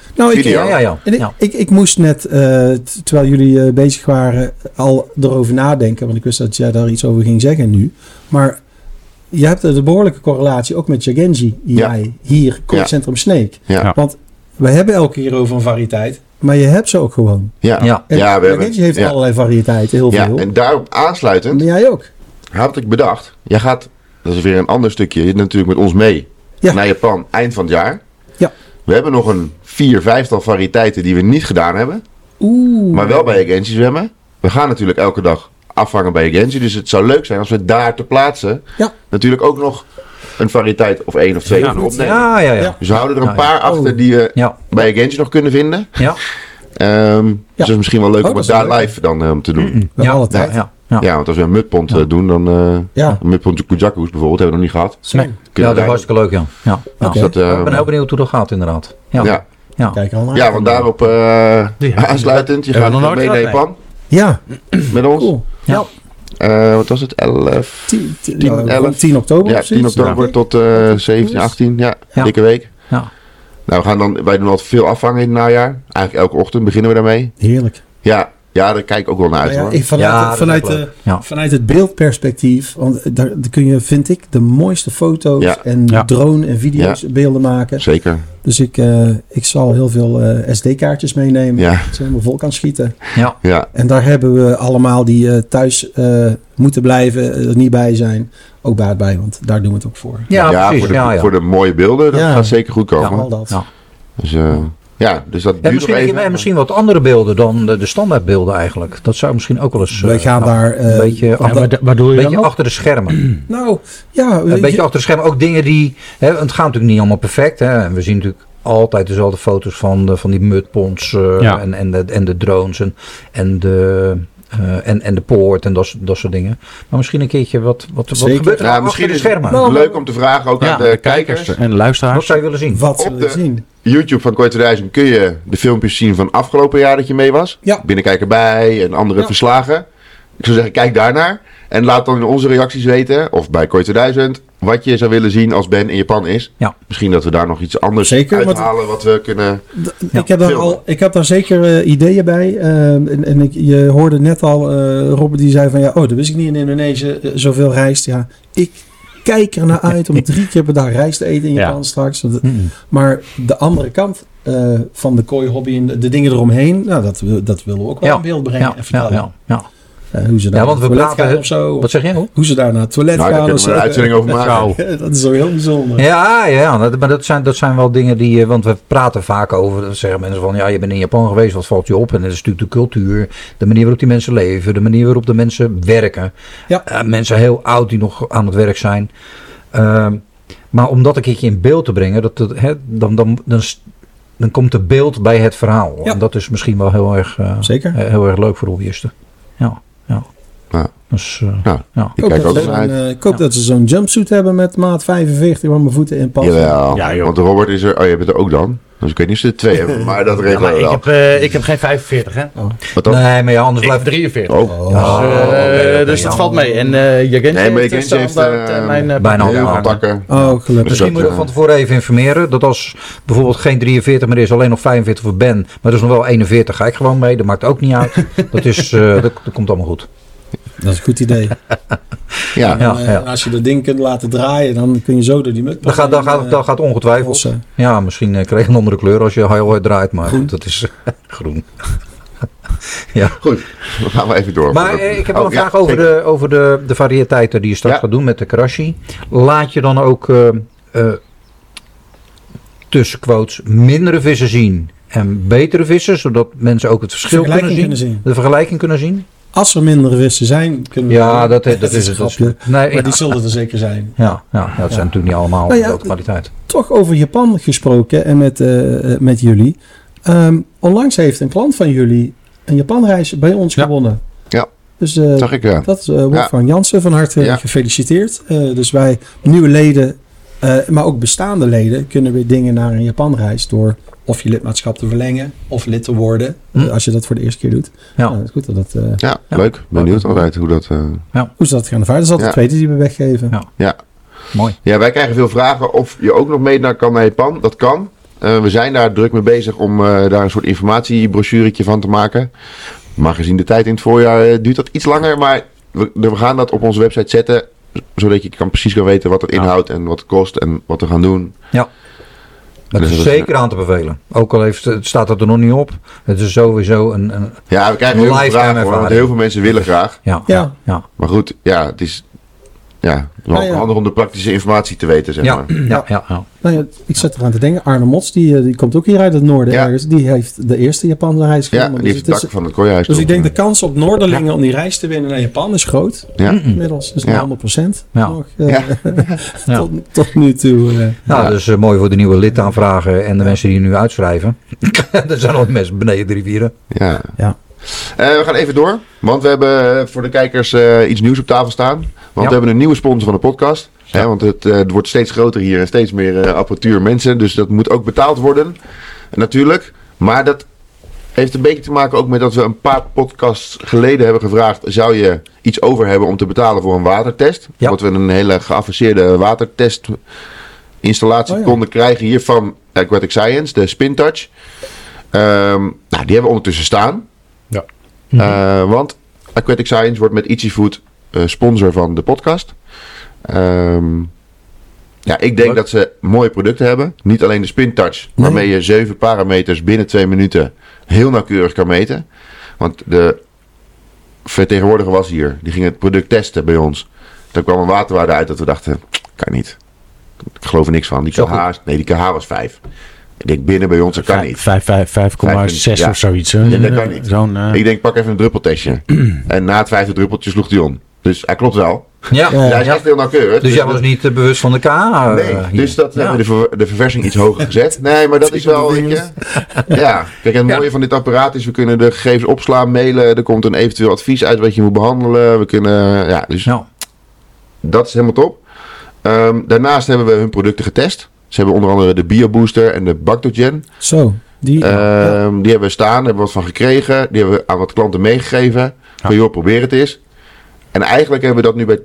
F: Nou, ik,
B: Video.
D: Ja, ja, ja.
F: En ik,
D: ja.
F: ik, ik moest net, uh, t- terwijl jullie uh, bezig waren, al erover nadenken. Want ik wist dat jij daar iets over ging zeggen nu. Maar je hebt de behoorlijke correlatie ook met Jagenji. Jij
B: Ja.
F: hier, Koortcentrum Sneek.
B: Ja.
C: Ja.
F: Want wij hebben elke keer over een variëteit. Maar je hebt ze ook gewoon.
B: Ja,
D: Ja.
B: ja.
F: En
B: ja we hebben,
F: Jagenji heeft
B: ja.
F: allerlei variëteiten, heel
B: Ja,
F: veel.
B: en daarop aansluitend
F: Maar jij ook.
B: had ik bedacht, jij gaat, dat is weer een ander stukje, je gaat natuurlijk met ons mee
F: Ja.
B: naar Japan eind van het jaar.
F: Ja.
B: We hebben nog een vier, vijftal variëteiten die we niet gedaan hebben,
F: Oeh.
B: maar wel bij Jagenji zwemmen. We gaan natuurlijk elke dag afvangen bij Jagenji, dus het zou leuk zijn als we daar ter plaatse
F: Ja.
B: natuurlijk ook nog een variëteit of één of twee
C: Ja,
B: kunnen
C: goed.
B: opnemen.
D: Ja, ja, ja.
F: Ja.
B: Dus we houden er een
D: Ja, ja.
B: paar achter
F: Oh.
B: die we
D: Ja,
B: bij Jagenji nog kunnen vinden.
D: ja.
B: Ehm, Dus dat is misschien wel leuk
F: Oh,
B: om
F: dat
B: het
F: is
B: daar
F: leuk.
B: live dan eh, te doen.
F: Wel
D: ja,
F: alle tijd.
D: ja, ja.
B: Ja, want als we een mudpond eh,
D: Ja.
B: doen, dan uh,
F: Ja.
B: mudpond Kujaku's bijvoorbeeld, hebben we nog niet gehad.
F: Zo.
D: Nee.
B: Kunnen
D: Ja,
B: we
D: dat is
B: daar-
D: hartstikke leuk, ja. ja. ja.
F: Oké.
B: dat, eh,
D: Ik ben heel benieuwd hoe dat gaat, inderdaad. Ja,
B: ja.
D: ja.
F: Kijk al naar.
B: Ja, want daarop eh,
C: Ja.
B: aansluitend, je
C: Hebben
B: gaat
C: we nog
B: mee
C: nooit
B: naar
C: gehad,
B: Japan
F: Ja,
B: met ons.
F: cool.
D: Ja.
B: Eh, wat was het? elf?
F: tien, tien,
B: tien,
F: nou,
B: elf.
F: rond tien oktober
B: Ja,
F: of
B: tien
F: zoiets.
B: oktober
F: Ja.
B: tot eh, zeventien, achttien. Ja,
D: Ja.
B: dikke week.
D: Ja.
B: Nou, we gaan dan, wij doen altijd veel afvangen in het najaar. Eigenlijk elke ochtend beginnen we daarmee.
F: Heerlijk.
B: Ja, ja daar kijk ik ook wel naar uit
F: Nou ja,
B: hoor.
F: ik- vanuit,
D: Ja,
F: het-
D: dat
F: vanuit,
D: is ook
F: de,
D: leuk. Ja.
F: vanuit het beeldperspectief, want daar, daar kun je, vind ik, de mooiste foto's
B: Ja.
F: en
C: Ja.
F: drone en video's, beelden maken.
B: Zeker.
F: Dus ik, eh, ik zal heel veel eh, S D-kaartjes meenemen,
B: Ja.
F: dat ze helemaal vol kan schieten.
D: Ja.
B: Ja,
F: En daar hebben we allemaal die eh, thuis eh, moeten blijven, er niet bij zijn, ook baat bij, want daar doen we het ook voor.
D: Ja,
B: ja,
D: precies.
B: voor, de,
D: ja, ja.
B: voor de mooie beelden, dat
F: Ja.
B: gaat zeker goed komen.
F: Al dat.
D: Ja.
B: Dus, eh, ja, dus dat
D: En
B: duurt
D: misschien,
B: nog even.
D: en misschien wat andere beelden dan de, de standaardbeelden eigenlijk. Dat zou misschien ook wel eens...
F: Wij
D: eh,
F: gaan
D: nou,
F: daar... eh,
D: een beetje,
C: Ja,
D: achter,
C: waar, waar doe je
D: een
C: dan
D: beetje
C: op?
D: achter de schermen.
F: nou, ja,
D: Een beetje achter de schermen. Ook dingen die... Hè, het gaat natuurlijk niet allemaal perfect. Hè. En we zien natuurlijk altijd dezelfde foto's van, de, van die mudponds eh,
C: Ja.
D: en, en, de, en de drones en, en de... eh, en, en de poort en dat, soort- dat soort dingen. Maar misschien een keertje wat, wat, wat
F: Zeker.
D: gebeurt er
B: Ja,
D: nou
B: misschien
D: achter
B: is
D: de
B: het
D: schermen?
B: leuk om te vragen ook
C: Ja,
B: aan de kijkers.
C: en de
D: Wat
C: luisteraars.
D: zou je willen zien?
F: wat
B: op
F: zullen we
B: de-
F: zien?
B: YouTube van Kooi tweeduizend kun je de filmpjes zien van afgelopen jaar dat je mee was.
F: Ja.
B: Binnenkijker bij en andere
F: Ja.
B: verslagen. Ik zou zeggen, kijk daarnaar. En laat dan in onze reacties weten, of bij Kooi tweeduizend, wat je zou willen zien als Ben in Japan is.
D: Ja.
B: Misschien dat we daar nog iets anders
F: Zeker, want-
B: uithalen wat we kunnen...
F: D-
D: Ja,
F: ik, heb daar
B: filmen.
F: al, ik heb daar zeker eh, ideeën bij. eh, en en ik, je hoorde net al, eh Robert die zei van ja, oh, dat wist ik niet in Indonesië, eh, zoveel rijst. Ja, ik kijk er naar uit om drie keer per dag rijst te eten in
C: Ja.
F: Japan straks. Dat-
D: Mm.
F: Maar de andere kant eh, van de kooi-hobby en de, de dingen eromheen, nou, dat, wil- dat willen we ook wel
D: Ja.
F: in beeld brengen
D: Ja,
F: en
D: ja,
F: vertellen.
D: ja, ja.
F: Eh, hoe ze daar
D: Ja, want
F: naar
D: we
F: het toilet
D: praten-
F: gaan of zo.
D: Wat zeg je?
F: Hoe ze daar naar het toilet
B: Nou, daar
F: gaan
B: kunnen
F: of
B: we
F: zo.
B: een uitzending over maken.
C: Nou,
F: Dat is zo heel bijzonder.
D: Ja, ja, dat, maar dat zijn, dat zijn wel dingen die... eh, Want we praten vaak over... Dan zeggen mensen van... Ja, je bent in Japan geweest. Wat valt je op? En dat is natuurlijk de cultuur. De manier waarop die mensen leven. De manier waarop de mensen werken.
F: Ja.
D: Eh, mensen heel oud die nog aan het werk zijn. Ehm, maar om dat een keertje in beeld te brengen... Dat, dat, hè, dan, dan, dan, dan komt de beeld bij het verhaal.
F: Ja.
D: En dat is misschien wel heel erg, eh,
F: Zeker.
D: heel erg leuk voor hobbyisten. Ja, ja.
B: Ja.
D: Dus, eh,
B: Ja.
D: ja.
B: Ik
F: Ik
B: kijk
F: hoop,
B: ook
F: dat,
B: eens
F: ze
B: uit.
F: een, eh, ik hoop
D: Ja.
F: dat ze zo'n jumpsuit hebben met maat vijfenveertig waar mijn voeten in passen.
B: Jawel,
C: Ja, joh.
B: want Robert is er... Oh, je bent er ook dan. Dus ik weet niet of ze er twee hebben, maar dat
C: Ja,
B: regelen
C: maar
B: we
C: ik,
B: wel.
C: heb, eh, ik heb geen vijfenveertig, hè?
B: Wat dan?
D: Nee, maar ja, anders
C: Ik heb
D: blijft...
C: drieënveertig.
B: Oh,
F: Oh.
C: Dus, eh,
D: oké, oké,
C: dus dat
D: ja.
C: valt mee. En uh, Jagenji
B: Nee, maar
C: heeft
B: Jagenji
C: eh,
B: heeft,
C: standaard,
B: eh,
C: eh, mijn eh,
D: bijna
B: heel veel
D: allemaal.
B: takken.
F: Oh, gelukkig.
B: Dus
D: Misschien
B: dat,
D: moeten we
B: eh,
D: van tevoren even informeren. Dat als bijvoorbeeld geen drieënveertig meer is, alleen nog vijfenveertig voor Ben. Maar er is nog wel eenenveertig, ga ik gewoon mee. Dat maakt ook niet uit. Dat, is, eh, dat, dat komt allemaal goed.
F: Dat is een goed idee.
B: Ja,
D: Ja,
F: En, eh,
D: ja.
F: en als je dat ding kunt laten draaien, dan kun je zo door die mut.
D: Dat gaat, dat gaat, dat gaat ongetwijfeld.
F: Rossen.
D: Ja, misschien eh, krijg je een andere kleur als je heel hard draait. Maar goed, dat is eh, groen.
B: goed. Dan gaan we even door.
D: Maar eh, ik heb wel
B: Oh,
D: een
B: ja,
D: vraag over,
B: zeker.
D: de, over de, de variëteiten die je straks
B: Ja.
D: gaat doen met de karashi. Laat je dan ook eh, eh, tussen quotes mindere vissen zien en betere vissen, zodat mensen ook het verschil kunnen zien,
F: Vergelijking kunnen zien.
D: de vergelijking kunnen zien?
F: Als er mindere vissen zijn, kunnen we...
D: Ja, dat, dat,
F: Dat
D: is
F: is
D: het.
F: een
D: Dat is-
F: grapje.
D: nee,
F: Maar
D: ja,
F: die zullen er zeker zijn.
D: ja, ja, ja, dat zijn
F: Ja.
D: natuurlijk niet allemaal
F: Nou ja,
D: dezelfde kwaliteit.
F: Toch over Japan gesproken en met, eh, eh, met jullie. Ehm, onlangs heeft een klant van jullie een Japanreis bij ons
C: Ja.
F: gewonnen.
B: Ja.
F: Dus eh,
B: Zag ik, ja.
F: dat is eh, Wolfgang Jansen, van harte
B: Ja.
F: gefeliciteerd. Eh, dus wij nieuwe leden, eh, maar ook bestaande leden, kunnen weer dingen naar een Japanreis door of je lidmaatschap te verlengen of lid te worden.
D: Hm.
F: eh, als je dat voor de eerste keer doet.
D: Ja.
F: Nou, dat is goed dat dat... eh,
B: Ja,
D: Ja.
B: leuk. Benieuwd altijd hoe dat... eh,
F: hoe is dat gaan ervaren? Dat is altijd
B: Ja.
F: de tweede die we weggeven.
D: Ja.
B: Ja.
D: Mooi.
B: Ja, wij krijgen veel vragen of je ook nog mee naar kan naar Japan. Dat kan. Uh, we zijn daar druk mee bezig om uh, daar een soort informatiebrochuretje van te maken. Maar gezien de tijd in het voorjaar uh, duurt dat iets langer. Maar we, we gaan dat op onze website zetten. Zodat je kan, precies kan weten wat het inhoudt en wat het kost en wat we gaan doen.
D: Ja. Maar het is
B: Dus
D: zeker aan te bevelen. Ook al heeft, het staat het er nog niet op. Het is sowieso een, een
B: Ja, we krijgen heel veel
D: lifetime
B: vragen, hoor, want
D: ervaring.
B: heel veel mensen willen graag.
D: Ja,
F: Ja.
D: ja, ja.
B: Maar goed, ja, het is ja, wel
F: Nou ja.
B: handig om de praktische informatie te weten, zeg
D: Ja,
B: maar.
D: ja, ja, ja.
F: Nou ja, ik zit eraan te denken. Arne Mots, die, eh, die komt ook hier uit het noorden
B: Ja.
F: ergens. Die heeft de eerste Japanse reis
B: Ja,
F: genomen.
B: die heeft
F: Dus
B: het
F: het
B: dak
F: is-
B: van het kooihuis.
F: dus ik
B: toch?
F: denk de kans op Noorderlingen om die reis te winnen naar Japan is groot.
B: Ja.
F: Inmiddels. Dus
B: Ja.
F: honderd procent
D: Ja.
F: nog. eh,
B: Ja.
D: Ja.
F: tot, tot nu toe. eh.
D: Nou,
B: Ja.
D: dat is uh, mooi voor de nieuwe lidaanvragen en de mensen die nu uitschrijven. Er zijn nog mensen beneden de rivieren.
B: Ja.
F: Ja.
B: Eh, we gaan even door, want we hebben eh, voor de kijkers eh, iets nieuws op tafel staan. Want
D: Ja.
B: we hebben een nieuwe sponsor van de podcast. Hè, want het, eh, het wordt steeds groter hier en steeds meer eh, apparatuur mensen. Dus dat moet ook betaald worden, natuurlijk. Maar dat heeft een beetje te maken ook met dat we een paar podcasts geleden hebben gevraagd. Zou je iets over hebben om te betalen voor een watertest?
D: Ja.
B: Dat we een hele geavanceerde watertest installatie
F: Oh ja.
B: konden krijgen hier van Aquatic Science, de Spintouch. Ehm, nou, die hebben we ondertussen staan.
C: Ja.
B: Uh, want Aquatic Science wordt met Itchy Food uh, sponsor van de podcast. Um, ja, ik denk
D: Leuk.
B: dat ze mooie producten hebben. Niet alleen de Spintouch,
F: Nee.
B: waarmee je zeven parameters binnen twee minuten heel nauwkeurig kan meten. Want de vertegenwoordiger was hier. Die ging het product testen bij ons. Daar kwam een waterwaarde uit dat we dachten, kan niet. Ik geloof er niks van. Die
D: Zo
B: K H, nee, die K H was vijf. Ik denk binnen bij ons, dat kan niet.
C: vijf komma zes
B: Ja.
C: of zoiets. hè?
B: Ja, dat kan niet.
C: Zo'n, eh,
B: Ik denk, pak even een druppeltestje. En na het vijfde druppeltje sloeg hij om. Dus hij klopt wel.
D: Ja.
F: Ja.
B: Ja, hij is echt heel nauwkeurig.
D: Dus jij was niet uh, bewust van de K H?
B: Nee,
D: uh, hier.
B: dus dat
D: Ja.
B: hebben we de, ver- de verversing iets hoger gezet. Nee, maar dat is wel, weet je. Ja, kijk, en het mooie van dit apparaat is, we kunnen de gegevens opslaan, mailen. Er komt een eventueel advies uit wat je moet behandelen. We kunnen, ja, dus
D: Ja.
B: dat is helemaal top. Ehm, daarnaast hebben we hun producten getest. Ze hebben onder andere de BioBooster en de Bactogen.
F: Zo. Die,
B: Ehm, Die hebben we staan, daar hebben we wat van gekregen. Die hebben we aan wat klanten meegegeven. Van joh, probeer het eens. En eigenlijk hebben we dat nu bij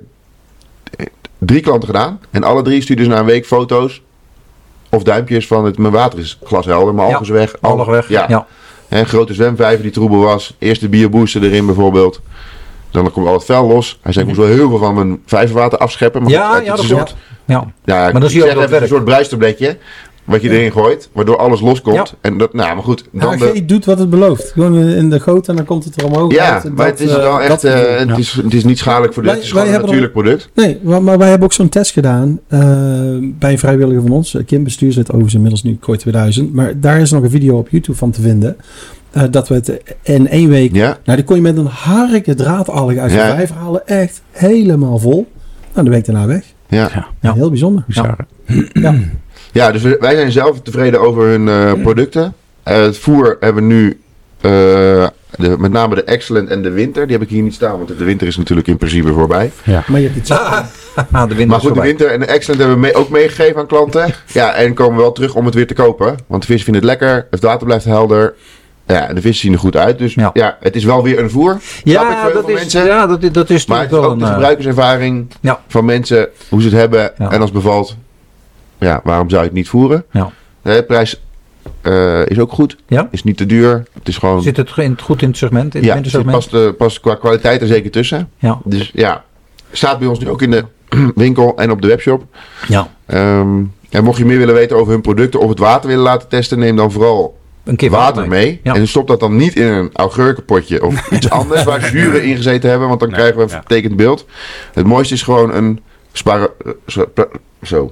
B: drie klanten gedaan. En alle drie stuurden ze na een week foto's of duimpjes van het, mijn water is glashelder, mijn algen is weg.
D: Allig weg.
B: Ja.
D: Ja.
B: En een grote zwemvijver die troebel was. Eerst de biobooster erin bijvoorbeeld. Dan komt al het vel los. Hij zei, ik moest wel heel veel van mijn vijverwater afscheppen. Maar
D: Ja,
B: goed, het
D: ja,
B: is
D: dat
B: een
D: klopt.
B: soort,
D: Ja.
B: ja,
D: Maar dan
B: ik
D: zie je ook
B: zeg
D: dat
B: even,
D: het
B: een soort bruistabletje. Wat je erin gooit, waardoor alles loskomt.
D: Ja.
B: En dat, nou, maar goed. Dan
F: H G
B: de,
F: doet wat het belooft. Gewoon in de goot en dan komt het er omhoog
B: ja,
F: uit. En
B: maar
F: dat,
B: het is
F: eh,
B: wel echt,
F: dat-
B: eh, het, is, het is niet schadelijk voor de
F: Wij-
B: het is
F: wij
B: gewoon een
F: hebben
B: natuurlijk product.
F: Nee, maar, maar wij hebben ook zo'n test gedaan uh, bij een vrijwilliger van ons. Kim bestuurzit overigens inmiddels nu Kooi tweeduizend. Maar daar is nog een video op YouTube van te vinden. Uh, dat we het in één week...
B: Ja,
F: Nou, die kon je met een harke draadalg uit de
B: Ja.
F: vijver halen. Echt helemaal vol. Nou, de week daarna weg.
B: ja.
C: Ja.
D: Ja.
F: Heel bijzonder.
C: bizar.
F: Ja.
B: ja, dus we- wij zijn zelf tevreden over hun eh, producten. Eh, het voer hebben we nu, eh, de, met name de Excellent en de Winter. Die heb ik hier niet staan, want de Winter is natuurlijk in principe voorbij.
F: Maar je hebt iets...
D: Ah, de wind
B: Maar
D: is
B: goed, de
D: voorbij.
B: Winter en de Excellent hebben we mee- ook meegegeven aan klanten. Ja, en komen wel terug om het weer te kopen. Want de vis vinden het lekker, het water blijft helder. Ja, en de vissen zien er goed uit. Dus ja,
D: Ja.
B: het is wel weer een voer. Snap ik
D: Ja,
B: voor heel
D: dat
B: veel
D: is,
B: mensen.
D: ja dat, is- dat is
B: Maar het
D: natuurlijk
B: is
D: wel
B: ook
D: een...
B: de
D: eh,
B: gebruikerservaring
D: Ja.
B: van mensen, hoe ze het hebben.
D: Ja.
B: En als het bevalt, ja, waarom zou je het niet voeren?
D: Ja.
B: De prijs eh, is ook goed.
D: Ja?
B: Is niet te duur. Het is gewoon...
D: Zit het in, goed in het segment, in het
B: ja, het zit
D: wintersegment?
B: past, eh, past qua kwaliteit er zeker tussen.
D: Ja.
B: Dus ja, staat bij ons nu ook in de winkel en op de webshop.
D: Ja.
B: Ehm, en mocht je meer willen weten over hun producten of het water willen laten testen, neem dan vooral
D: Een keer
B: water mee.
D: Ja.
B: En stop dat dan niet in een augurkenpotje of iets anders waar zuren in gezeten hebben, want dan
C: Nee,
B: krijgen we een
C: ja.
B: vertekend beeld. Het mooiste is gewoon een spa, eh, zo, zo.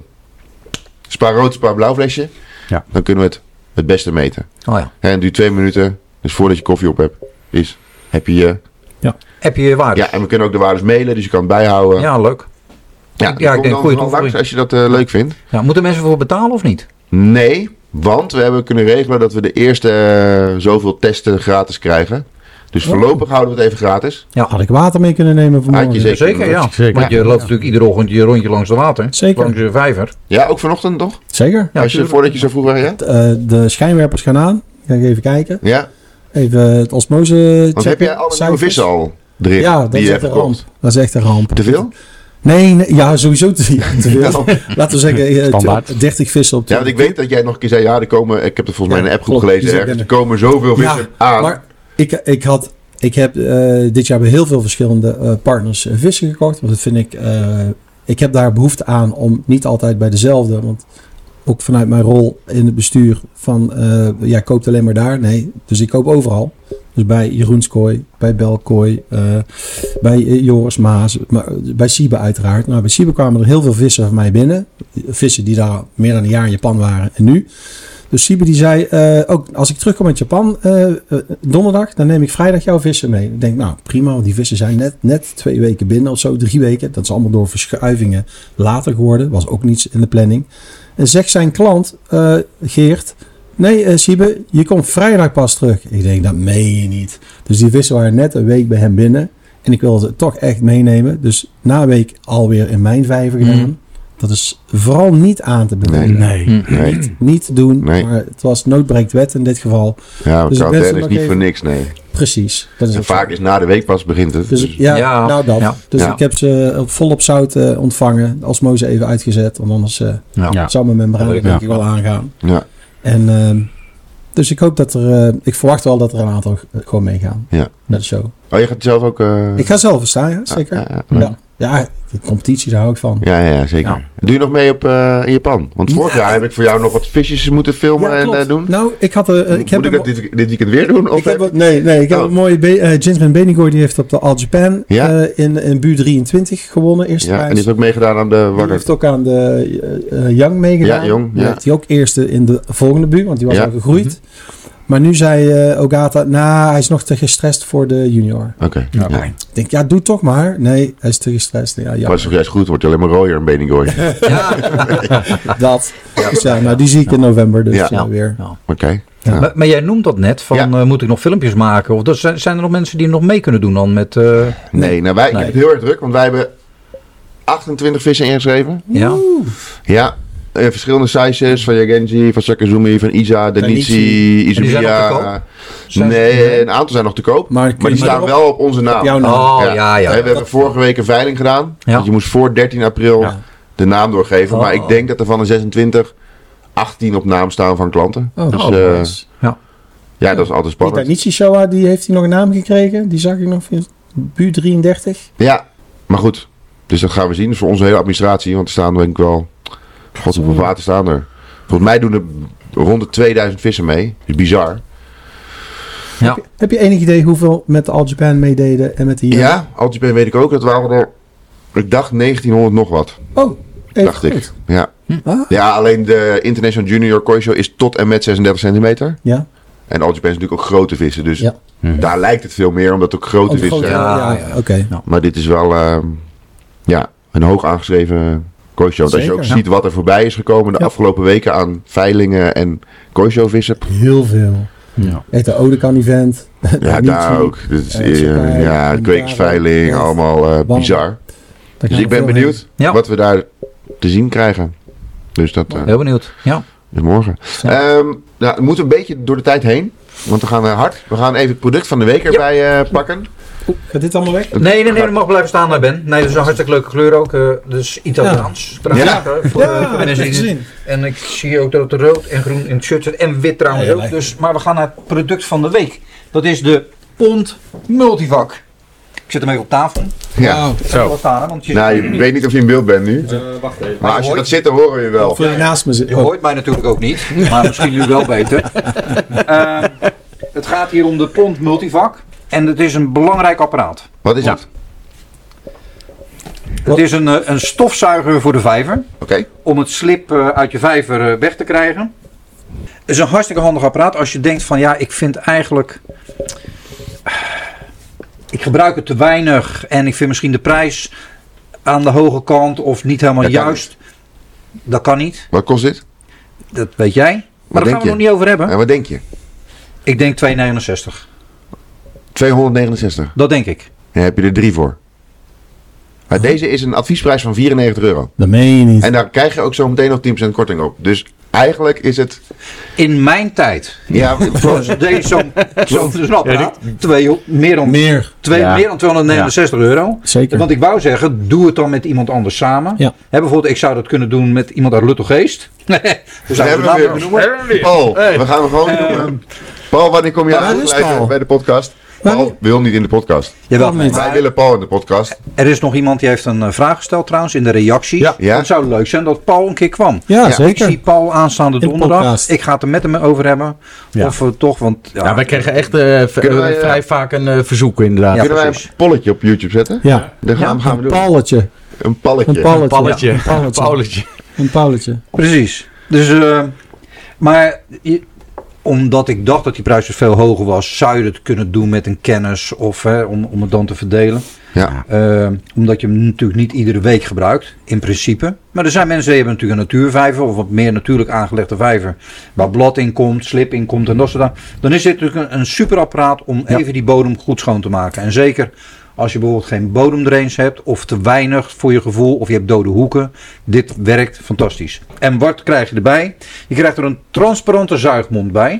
B: spa rood, spa blauw flesje.
C: Ja.
B: Dan kunnen we het het beste meten.
D: Oh ja.
B: En het duurt twee minuten, dus voordat je koffie op hebt, is, heb je je...
D: Heb je je waarde?
B: Ja, en we kunnen ook de waardes mailen, dus je kan het bijhouden.
D: Ja, leuk.
B: Ja,
D: Ja, ik
B: kom
D: denk
B: dan
D: goeie
B: vooral
D: toevoeging.
B: langs als je dat eh, leuk vindt.
D: Ja, moeten mensen voor betalen of niet?
B: Nee, want we hebben kunnen regelen dat we de eerste eh, zoveel testen gratis krijgen. Dus
F: Oh.
B: voorlopig houden we het even gratis.
F: Had ik water mee kunnen nemen
B: Had je
F: vanmorgen?
B: zeker.
D: Zeker, ja.
C: Zeker.
D: Want je loopt natuurlijk iedere ochtend je rondje langs de water.
F: Zeker.
D: Langs je vijver.
B: Ja, ook vanochtend toch?
F: Zeker.
D: Ja,
B: als je,
D: tuurlijk.
B: voordat je zo vroeg was, ja?
F: Eh, de schijnwerpers gaan aan. Ga ik even kijken.
B: Ja,
F: Even het osmose
B: want heb jij alle nieuwe vissen al erin?
F: Ja, dat
B: die
F: is
B: je
F: echt
B: hebt
F: een ramp.
B: gekocht?
F: Dat is echt een ramp.
B: Te veel?
F: Nee, nee, ja, sowieso te, ja, te veel.
B: Nou.
F: Laten we zeggen, eh,
C: Standaard.
F: dertig vissen op
B: Ja, want ik weet dat jij nog een keer zei, ja, er komen, ik heb er volgens mij in een appgroep
F: klopt,
B: gelezen
F: die
B: ergens, er
F: zijn
B: komen zoveel
F: Ja,
B: vissen aan.
F: Maar ik, ik, had, ik heb eh, dit jaar bij heel veel verschillende uh, partners uh, vissen gekocht. Want dat vind ik, uh, ik heb daar behoefte aan om niet altijd bij dezelfde. Want ook vanuit mijn rol in het bestuur van, uh, jij koopt alleen maar daar. Nee, dus ik koop overal. Dus bij Jeroens Kooi, bij Belkooi, uh, bij uh, Joris Maas, maar bij Siebe uiteraard. Nou, bij Siebe kwamen er heel veel vissen van mij binnen. Vissen die daar meer dan een jaar in Japan waren en nu. Dus Siebe die zei, uh, ook als ik terugkom uit Japan uh, uh, donderdag, dan neem ik vrijdag jouw vissen mee. Ik denk, nou prima, want die vissen zijn net, net twee weken binnen of zo, drie weken. Dat is allemaal door verschuivingen later geworden. Was ook niets in de planning. En zegt zijn klant, uh, Geert, nee uh, Siebe, je komt vrijdag pas terug. Ik denk, dat meen je niet. Dus die vissen waren net een week bij hem binnen. En ik wilde ze toch echt meenemen. Dus na een week alweer in mijn vijver gedaan. Mm. Dat is vooral niet aan te bevelen.
C: Nee.
B: Nee. nee.
F: Niet, niet te doen,
B: Nee.
F: maar het was nood breekt wet in dit geval.
B: Ja,
F: Dus ik ben
B: quarantaine
F: zo
B: is
F: nog
B: niet
F: even-
B: voor niks, nee.
F: Precies. Dat is
B: En
F: ook
B: vaak
F: zo.
B: is na de week pas begint het.
F: Dus,
B: Dus,
F: ja,
D: Ja,
F: nou dat.
D: ja.
F: Dus
B: Ja.
F: ik heb ze op volop zout uh, ontvangen. De osmose even uitgezet. Want anders uh,
D: Ja.
C: Ja.
F: zou mijn membraan
D: Ja.
F: denk ik wel aangaan.
B: ja.
F: En, uh, dus ik hoop dat er... Uh, ik verwacht wel dat er een aantal uh, gewoon meegaan.
B: Ja.
F: Naar de show.
B: Oh, je gaat zelf ook... uh,
F: Ik ga zelf staan, ja. Zeker.
B: Ja,
F: Ja,
B: ja,
F: ja.
B: ja.
F: de competitie, daar hou ik van.
B: Ja, ja, ja, zeker.
D: Ja.
B: Doe je nog mee op, uh, in Japan? Want vorig
F: Ja.
B: jaar heb ik voor jou nog wat visjes moeten filmen
F: Ja,
B: en
F: klopt.
B: uh, doen.
F: Nou, ik had... Uh, ik heb
B: Moet ik
F: een
B: dat dit, dit weekend weer doen? Of
F: Ik heb,
B: heb-
F: wat- nee, nee, ik heb
B: Oh.
F: een mooie be- uh, Ginger en Benigoy, die heeft op de All Japan
B: Ja?
F: uh, in, in Bu drieëntwintig gewonnen, eerste
B: Ja, en
F: prijs.
B: die heeft ook meegedaan aan de
F: Die
B: Wakker.
F: heeft ook aan de uh, uh, Young meegedaan.
B: Ja, Young,
F: Die
B: ja.
F: heeft hij ook eerste in de volgende Bu, want die was
B: Ja.
F: al gegroeid. Maar nu zei uh, Ogata, nou, hij is nog te gestrest voor de junior.
B: Oké.
C: Ja.
B: Ja.
F: Ik denk, ja, doe toch maar. Nee, hij is te gestrest. Ja,
B: Maar
F: ja,
B: het is toch juist goed, wordt hij alleen maar rooier en Benigoy.
F: dat. Dus ja, nou, die zie ik in november dus
B: Ja.
F: uh, weer.
B: Oké.
F: Ja.
B: Ja.
D: Maar, maar jij noemt dat net, van
B: Ja.
D: uh, moet ik nog filmpjes maken? Of dat zijn, zijn er nog mensen die nog mee kunnen doen dan met... uh,
B: Nee, nou wij, ik
D: Nee.
B: heb het heel erg druk, want wij hebben achtentwintig vissen ingeschreven.
D: ja?
B: Ja, eh, verschillende sizes van Yagenji, van Sakazumi, van Isa, Denichi,
D: die zijn nog te
B: Izumiya.
D: koop? Zijn-
B: Nee, een aantal zijn nog te koop,
F: Maar,
B: maar die
F: maar
B: staan
F: op-
B: wel op onze naam.
F: op jouw naam.
D: Oh, ja, ja.
B: We hebben vorige week een veiling gedaan.
D: Ja.
B: Want je moest voor dertien april
F: Ja.
B: de naam doorgeven.
D: Oh.
B: Maar ik denk dat er van de zesentwintig, achttien op naam staan van klanten.
F: Oh,
B: Dus,
F: oh,
B: eh,
F: nice.
B: Ja, dat is altijd
F: Die
B: spannend.
F: Dainichi Showa, die heeft hij nog een naam gekregen. Die zag ik nog in Bu drieëndertig.
B: Ja, maar goed. Dus dat gaan we zien. Dus voor onze hele administratie. Want er staan denk ik wel... God, hoeveel vaten staan er? Volgens mij doen er rond de tweeduizend vissen mee. Dat is bizar.
D: Ja.
F: Heb je enig idee hoeveel met de All Japan meededen en met die...
B: Ja, Altje weet ik ook. Dat waren er... Ik dacht negentienhonderd nog wat.
F: Oh, even
B: dacht
F: goed.
B: ik. Ja.
F: Ah,
B: Ja, alleen de International Junior Koi Show is tot en met zesendertig centimeter.
F: ja.
B: En All Japan is natuurlijk ook grote vissen. Dus
F: Ja.
B: daar lijkt het veel meer, omdat het ook grote
F: Oh,
B: vissen
F: grote-
B: zijn.
F: ja,
D: Ja,
F: ja, oké.
B: Maar dit is wel ehm, ja, een hoog aangeschreven Koi Show. Want als je ook
F: Zeker.
B: ziet wat er voorbij is gekomen de
F: Ja.
B: afgelopen weken aan veilingen en Koi Show vissen.
F: Heel veel.
C: Ja.
F: Echt de Odekan event.
B: Ja,
F: Dainichi.
B: daar ook. Dit is,
F: eh,
B: eh,
F: Sakai,
B: ja, de kwekersveiling,
F: Ja.
B: allemaal eh,
F: Bam.
B: bizar.
F: Daar
B: Dus
F: gaan
B: ik
F: we
B: ben
F: veel
B: benieuwd
D: Ja.
B: wat we daar te zien krijgen. Dus dat eh,
D: Heel benieuwd. Ja.
B: is morgen.
F: Ja.
B: Ehm, nou, we moeten een beetje door de tijd heen. Want we gaan eh, hard. We gaan even het product van de week erbij eh, pakken.
F: heen. Oeh, gaat dit allemaal weg?
D: Nee, nee, nee, dat mag blijven staan daar, Ben. Nee, dat is een hartstikke leuke kleur ook. uh, dus Italiaans. Trouwens,
B: Ja.
D: uh, voor,
F: Ja,
D: uh, voor
F: dat
D: mensen
F: heb
D: die-
F: ik gezien.
D: En ik zie ook dat het rood en groen in het shirt zit. En wit trouwens
F: Ja,
D: ook.
F: lekker.
D: Dus, maar we gaan naar het product van de week. Dat is de Pond Multivac. Ik zet hem even op tafel.
B: Ja.
D: Ik ga er wel staan, hè, want je,
B: Nou, ik weet niet of je in beeld bent nu.
A: wacht even.
B: Maar als je dat zit, dan horen we je wel.
F: Voor je naast me zit.
D: je
F: Oh,
D: hoort mij natuurlijk ook niet. Maar misschien nu wel beter. Uh, het gaat hier om de Pond Multivac. En het is een belangrijk apparaat.
B: Wat is
C: Ja.
B: het?
D: Het is een, uh, een stofzuiger voor de vijver.
B: Oké.
D: Om het slip uh, uit je vijver uh, weg te krijgen. Het is een hartstikke handig apparaat als je denkt van ja, ik vind eigenlijk... Ik gebruik het te weinig en ik vind misschien de prijs aan de hoge kant of niet helemaal
B: Dat kan
D: juist. Dat kan niet,
B: Wat kost dit?
D: dat weet jij. Maar daar
B: denk
D: gaan we
B: je?
D: nog niet over hebben.
B: En wat denk je?
D: Ik denk twee negenenzestig.
B: tweehonderdnegenenzestig.
D: Dat denk ik.
B: Daar heb je er drie voor. Maar deze is een adviesprijs van vierennegentig euro.
F: dat meen je niet.
B: En daar krijg je ook zo meteen nog tien procent korting op. Dus eigenlijk is het...
D: In mijn tijd.
B: Ja,
D: Zoals deze zo'n zo, zo'n apparaat. Twee, meer dan,
F: Meer.
D: twee,
C: Ja.
D: meer dan tweehonderdnegenenzestig euro.
F: Zeker.
D: Want ik wou zeggen, doe het dan met iemand anders samen.
F: Ja.
D: Hè, bijvoorbeeld, ik zou dat kunnen doen met iemand uit Luttelgeest. We
B: Dan
D: zouden
B: hebben
D: het
B: we
D: naam
B: weer.
D: kunnen noemen.
B: Paul,
C: Hey.
B: we gaan hem gewoon
D: Eh,
B: doen. Paul, wanneer kom je
F: waar is
B: aansluiten
F: Paul?
B: bij de podcast?
F: Waar
B: Paul wil niet in de podcast.
D: Jawel,
F: Waarom niet?
B: Wij
D: maar
B: willen Paul in de podcast.
D: er is nog iemand die heeft een uh, vraag gesteld trouwens in de reacties.
F: Ja.
B: Ja.
D: Het zou leuk zijn dat Paul een keer kwam.
F: Ja,
B: Ja.
D: Ik
F: zeker.
D: zie Paul aanstaande
F: de
D: donderdag.
F: podcast.
D: Ik ga het er met hem over hebben.
C: Ja.
D: Of uh, toch, want... Ja,
C: Ja, wij kregen echt eh, v-
B: Kunnen wij,
C: eh,
B: eh,
C: vrij vaak een eh, verzoek inderdaad.
D: Ja,
B: Kunnen wij
D: precies.
B: een polletje op YouTube zetten?
F: Ja,
B: Dan gaan, gaan we
F: een
B: doen.
F: palletje.
B: Een palletje.
F: Een palletje.
C: Palletje.
F: Ja, een palletje.
C: Pauletje.
F: Een palletje.
D: Precies. Dus, uh, maar je- omdat ik dacht dat die prijs dus veel hoger was, zou je het kunnen doen met een kennis of hè, om, om het dan te verdelen.
B: Ja.
D: Uh, omdat je hem natuurlijk niet iedere week gebruikt, in principe. Maar er zijn mensen die hebben natuurlijk een natuurvijver of wat meer natuurlijk aangelegde vijver. Waar blad in komt, slip in komt en dat soort dingen. Dan is dit natuurlijk een, een super apparaat om
F: Ja.
D: even die bodem goed schoon te maken. En zeker als je bijvoorbeeld geen bodemdrains hebt of te weinig voor je gevoel of je hebt dode hoeken. Dit werkt fantastisch. En wat krijg je erbij? Je krijgt er een transparante zuigmond bij.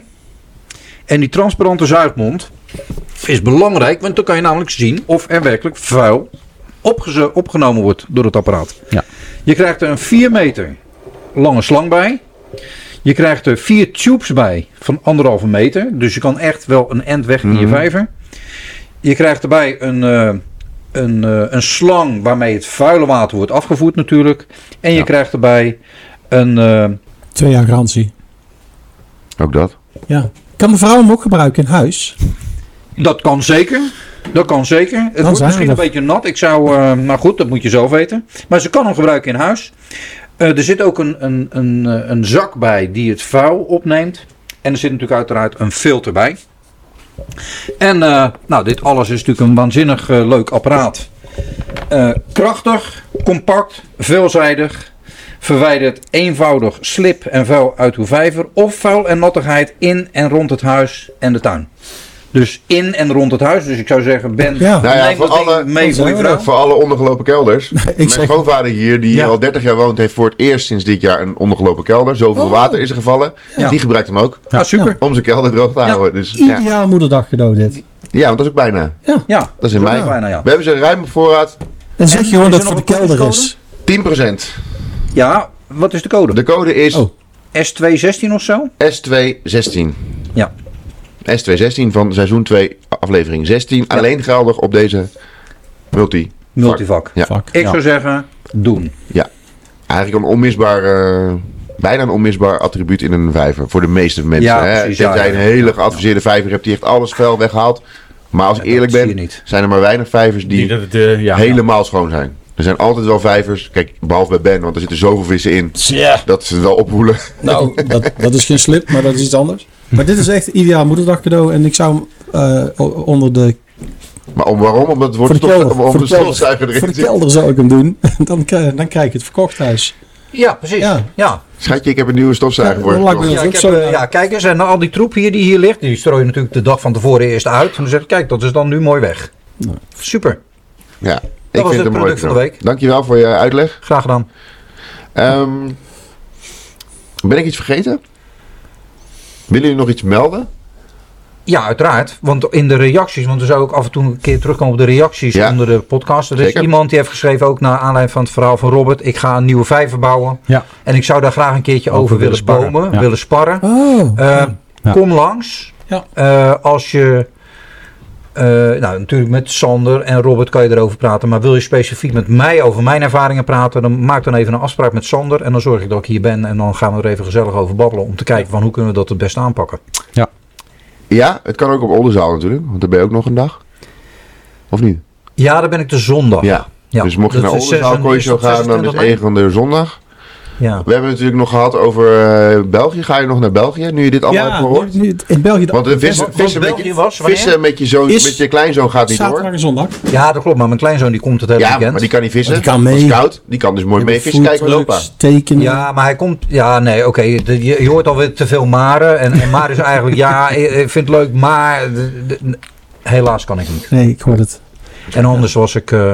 D: En die transparante zuigmond is belangrijk, want dan kan je namelijk zien of er werkelijk vuil opgeze- opgenomen wordt door het apparaat.
C: Ja.
D: Je krijgt er een vier meter lange slang bij. Je krijgt er vier tubes bij van anderhalve meter. Dus je kan echt wel een end weg in je
B: Mhm.
D: vijver. Je krijgt erbij een, uh, een, uh, een slang waarmee het vuile water wordt afgevoerd natuurlijk. En je
C: Ja.
D: krijgt erbij een... Uh,
F: Twee jaar garantie.
B: Ook dat.
F: Ja. Kan mevrouw hem ook gebruiken in huis?
D: dat kan zeker. Dat kan zeker. Het
F: Dan
D: wordt
F: zijn we
D: misschien een
F: er.
D: beetje nat. Ik zou, uh, maar goed, dat moet je zelf weten. Maar ze kan hem gebruiken in huis. Uh, er zit ook een, een, een, uh, een zak bij die het vuil opneemt. En er zit natuurlijk uiteraard een filter bij. En uh, nou, dit alles is natuurlijk een waanzinnig uh, leuk apparaat. Uh, krachtig, compact, veelzijdig. Verwijdert eenvoudig slip en vuil uit uw vijver. Of vuil en nattigheid in en rond het huis en de tuin. Dus in en rond het huis. Dus ik zou zeggen, Ben,
F: Ja.
B: Nou ja,
D: neem
B: voor
D: dat ding
B: alle-
D: mee voor je vrouw.
B: Voor alle ondergelopen kelders. Mijn
F: zeg-
B: schoonvader hier, die
F: Ja.
B: al dertig jaar woont, heeft voor het eerst sinds dit jaar een ondergelopen kelder. Zoveel
F: Oh.
B: water is er gevallen.
D: Ja.
B: Die gebruikt hem ook.
D: Ja, super.
B: Om zijn kelder droog te houden. Dus, ja.
F: Ideaal moederdag cadeau dit.
B: ja, want dat is ook bijna.
D: Ja,
B: Dat is in
D: zo
B: mei.
D: bijna, ja.
B: We hebben ze ruim op voorraad.
F: En zeg
D: En
F: je gewoon
D: is
F: dat
D: er
F: het voor de
D: nog een
F: kelder
D: kortingscode?
F: is.
B: tien procent.
D: Ja, wat is de code?
B: De code is
F: Oh.
D: S twee zestien of zo?
B: S twee zestien.
D: Ja.
B: S twee zestien van seizoen twee, aflevering zestien. Alleen geldig op deze multi.
D: Multivak.
B: Ja.
F: Fuck.
D: Ik
C: Ja.
D: zou zeggen, doen.
B: Eigenlijk een onmisbaar, eh, bijna een onmisbaar attribuut in een vijver. Voor de meeste mensen.
D: Ja,
B: hè.
D: precies,
B: Tenzij
D: ja,
B: je een
D: ja.
B: hele geadviseerde vijver hebt die echt alles vuil weghaalt. Maar als ik
D: Ja,
B: eerlijk
D: dat zie
B: ben,
D: je niet.
B: zijn er maar weinig vijvers die
C: Die dat het, eh, ja,
B: helemaal schoon zijn. Er zijn altijd wel vijvers, kijk, behalve bij Ben, want er zitten zoveel vissen in.
F: Ja.
B: Dat ze het wel opwoelen.
F: Nou, dat, dat is geen slip, maar dat is iets anders. Maar dit is echt een ideaal moederdag cadeau. En ik zou hem uh, o- onder de...
B: Maar om, waarom? Omdat het
F: Voor
B: wordt
F: de
B: stof,
F: kelder.
B: om, om
F: Voor
B: de
F: de kelder.
B: stofzuiger erin
F: Voor de
B: te zitten.
F: kelder zou ik hem doen. Dan, krijg- dan krijg je het verkocht thuis.
D: Ja, precies.
F: Ja.
D: Ja. Ja.
B: Schatje, ik heb een nieuwe stofzuiger
F: Ja,
B: voor je
F: dan lijkt me
B: gekocht.
F: dat
D: ik
F: ook
D: heb,
F: zo,
D: eh,
F: ja.
D: ja, kijk eens. En al die troep hier die hier ligt, die strooi je natuurlijk de dag van tevoren eerst uit. En dan zeg je, kijk, dat is dan nu mooi weg.
F: Nou.
D: Super.
B: Ja, ik
D: was
B: vind
D: het
B: het een mooi
D: product van de
B: cadeau.
D: week.
B: Dankjewel voor je uitleg.
D: Graag gedaan.
B: Ehm, ben ik iets vergeten? Willen jullie nog iets melden?
D: Ja, uiteraard. Want in de reacties, want we zouden ook af en toe een keer terugkomen op de reacties
B: Ja.
D: onder de podcast. Er is
B: Zeker.
D: iemand die heeft geschreven, ook naar aanleiding van het verhaal van Robert. Ik ga een nieuwe vijver bouwen.
C: Ja.
D: En ik zou daar graag een keertje over,
C: Over
D: willen
C: willen sparren.
D: bomen,
C: Ja.
D: willen sparren.
F: Oh.
D: Uh,
C: Ja.
D: Kom langs.
F: Ja.
D: Uh, als je... Uh, nou, natuurlijk met Sander en Robert kan je erover praten. Maar wil je specifiek met mij over mijn ervaringen praten, dan maak dan even een afspraak met Sander. En dan zorg ik dat ik hier ben. En dan gaan we er even gezellig over babbelen. Om te kijken van hoe kunnen we dat het beste aanpakken.
B: Ja, het kan ook op Oldenzaal natuurlijk, want daar ben je ook nog een dag. Of niet?
D: Ja, daar ben ik de zondag.
B: Ja.
D: Ja,
B: Dus mocht je
D: dat
B: naar
D: is
B: Oldenzaal kon je zo gaan, dan is
D: zesentwintig mei.
B: Egende zondag.
D: Ja.
B: We hebben het natuurlijk nog gehad over eh, België. Ga je nog naar België, nu je dit allemaal hebt gehoord?
F: nu- nu- in België...
B: Want de vissen,
D: Want
B: vissen, met,
D: België
B: je,
D: was, wanneer?
B: vissen met, je zoon,
F: Is
B: met je kleinzoon gaat niet
F: zaterdag
B: door.
F: en zondag.
D: ja, dat klopt. Maar mijn kleinzoon die komt het hele
B: Ja,
D: weekend.
B: maar die kan niet vissen.
F: Maar die kan
B: Dat is
F: mee.
B: koud. Die kan dus mooi mee vissen. Kijken met opa.
F: Foodtrucks, tekenen.
D: Ja, maar hij komt... Ja, nee, oké. de- Je, je hoort alweer te veel maren. En, en maar is eigenlijk... Ja, ik, ik vind het leuk, maar... de- de- helaas kan ik niet.
F: Nee, ik hoor het.
D: En anders was ik... eh,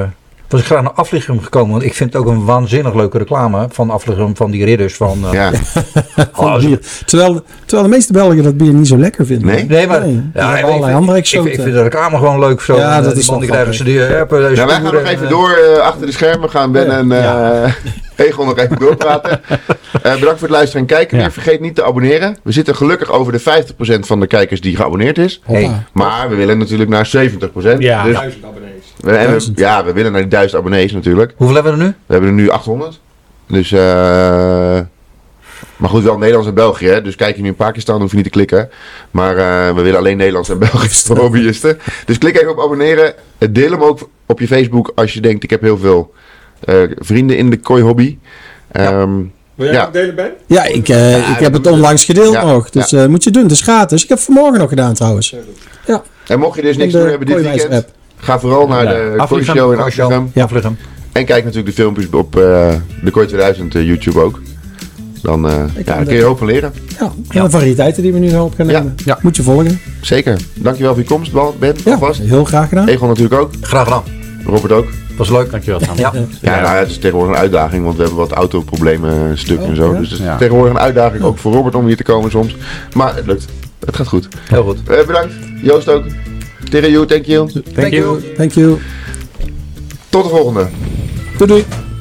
D: was ik graag naar Afligem gekomen. Want ik vind het ook een waanzinnig leuke reclame van Afligem, van die ridders. Van, uh,
B: Ja.
F: Van bier. Terwijl, terwijl de meeste Belgen dat bier niet zo lekker vinden.
B: Nee?
D: Nee, maar
F: Nee,
D: ja,
F: die hebben
D: ik,
F: allerlei
D: vind,
F: andere
D: ik, vind,
F: exoten.
D: ik vind de reclame gewoon leuk. Zo,
F: Ja,
D: en,
F: dat
D: uh,
F: is
D: die man
F: wel
D: die krijgen ze die uh, app, uh,
B: Nou, wij
D: stoer
B: gaan nog
D: en,
B: even
D: uh,
B: door uh, achter de schermen. Gaan Ben
C: Ja.
B: en uh,
C: Ja.
B: Egon nog even doorpraten. Uh, bedankt voor het luisteren en kijken.
C: Ja.
B: Weer. Vergeet niet te abonneren. We zitten gelukkig over de vijftig procent van de kijkers die geabonneerd is.
D: Hey.
F: Hoppa.
B: Maar we willen natuurlijk naar zeventig procent.
C: Ja.
B: Dus
A: Duizend abonnees.
B: we, en we-
F: Duizend.
B: ja, we willen naar die duizend abonnees natuurlijk.
D: Hoeveel hebben we er nu?
B: We hebben er nu achthonderd. Dus, eh maar goed, wel Nederlands en België. Hè? Dus kijk je nu in Pakistan, hoef je niet te klikken. Maar eh, we willen alleen Nederlands en Belgisch voor hobbyisten. Dus klik even op abonneren. Eh, Deel hem ook op je Facebook als je denkt, ik heb heel veel eh, vrienden in de kooi hobby. Ehm,
A: Wil jij
B: Ja.
A: ook delen, Ben?
F: Ja, ik, eh, ik heb het onlangs gedeeld
B: Ja,
F: nog. Dus eh, moet je doen. Het is gratis. Ik heb het vanmorgen nog gedaan trouwens.
B: En mocht je dus niks
F: In
B: te
F: de
B: doen hebben dit
F: Kooiwijzer
B: weekend,
F: app.
B: ga vooral naar
C: Ja.
B: de Kooi
D: Afligem,
B: Show in
D: Kooi Show.
B: Amsterdam.
F: Ja.
D: Afligem.
B: En kijk natuurlijk de filmpjes op eh, de Kooi tweeduizend eh, YouTube ook. Dan, eh, ja,
F: kan
B: daar
F: de-
B: kun je hoop van leren.
F: Ja, en de variëteiten die we nu gaan op gaan
B: Ja.
F: nemen.
C: Ja.
F: Moet je volgen.
B: Zeker. Dankjewel voor je komst, Ben.
F: Ja,
B: Alvast.
F: heel graag gedaan.
B: Egon natuurlijk ook.
D: Graag gedaan.
B: Robert ook.
D: Was leuk.
C: Dankjewel, Sam.
D: Ja.
B: Ja, nou, ja, het is tegenwoordig een uitdaging, want we hebben wat autoproblemen een stuk
F: Oh,
B: en zo.
F: ja?
B: Dus het is
C: Ja.
B: tegenwoordig een uitdaging ook voor Robert om hier te komen soms. Maar het lukt. Het gaat goed.
D: Heel goed.
B: Eh, bedankt. Joost ook. Tegen you, thank you.
C: Thank you.
F: Thank you.
B: Tot de volgende.
F: Doei doei.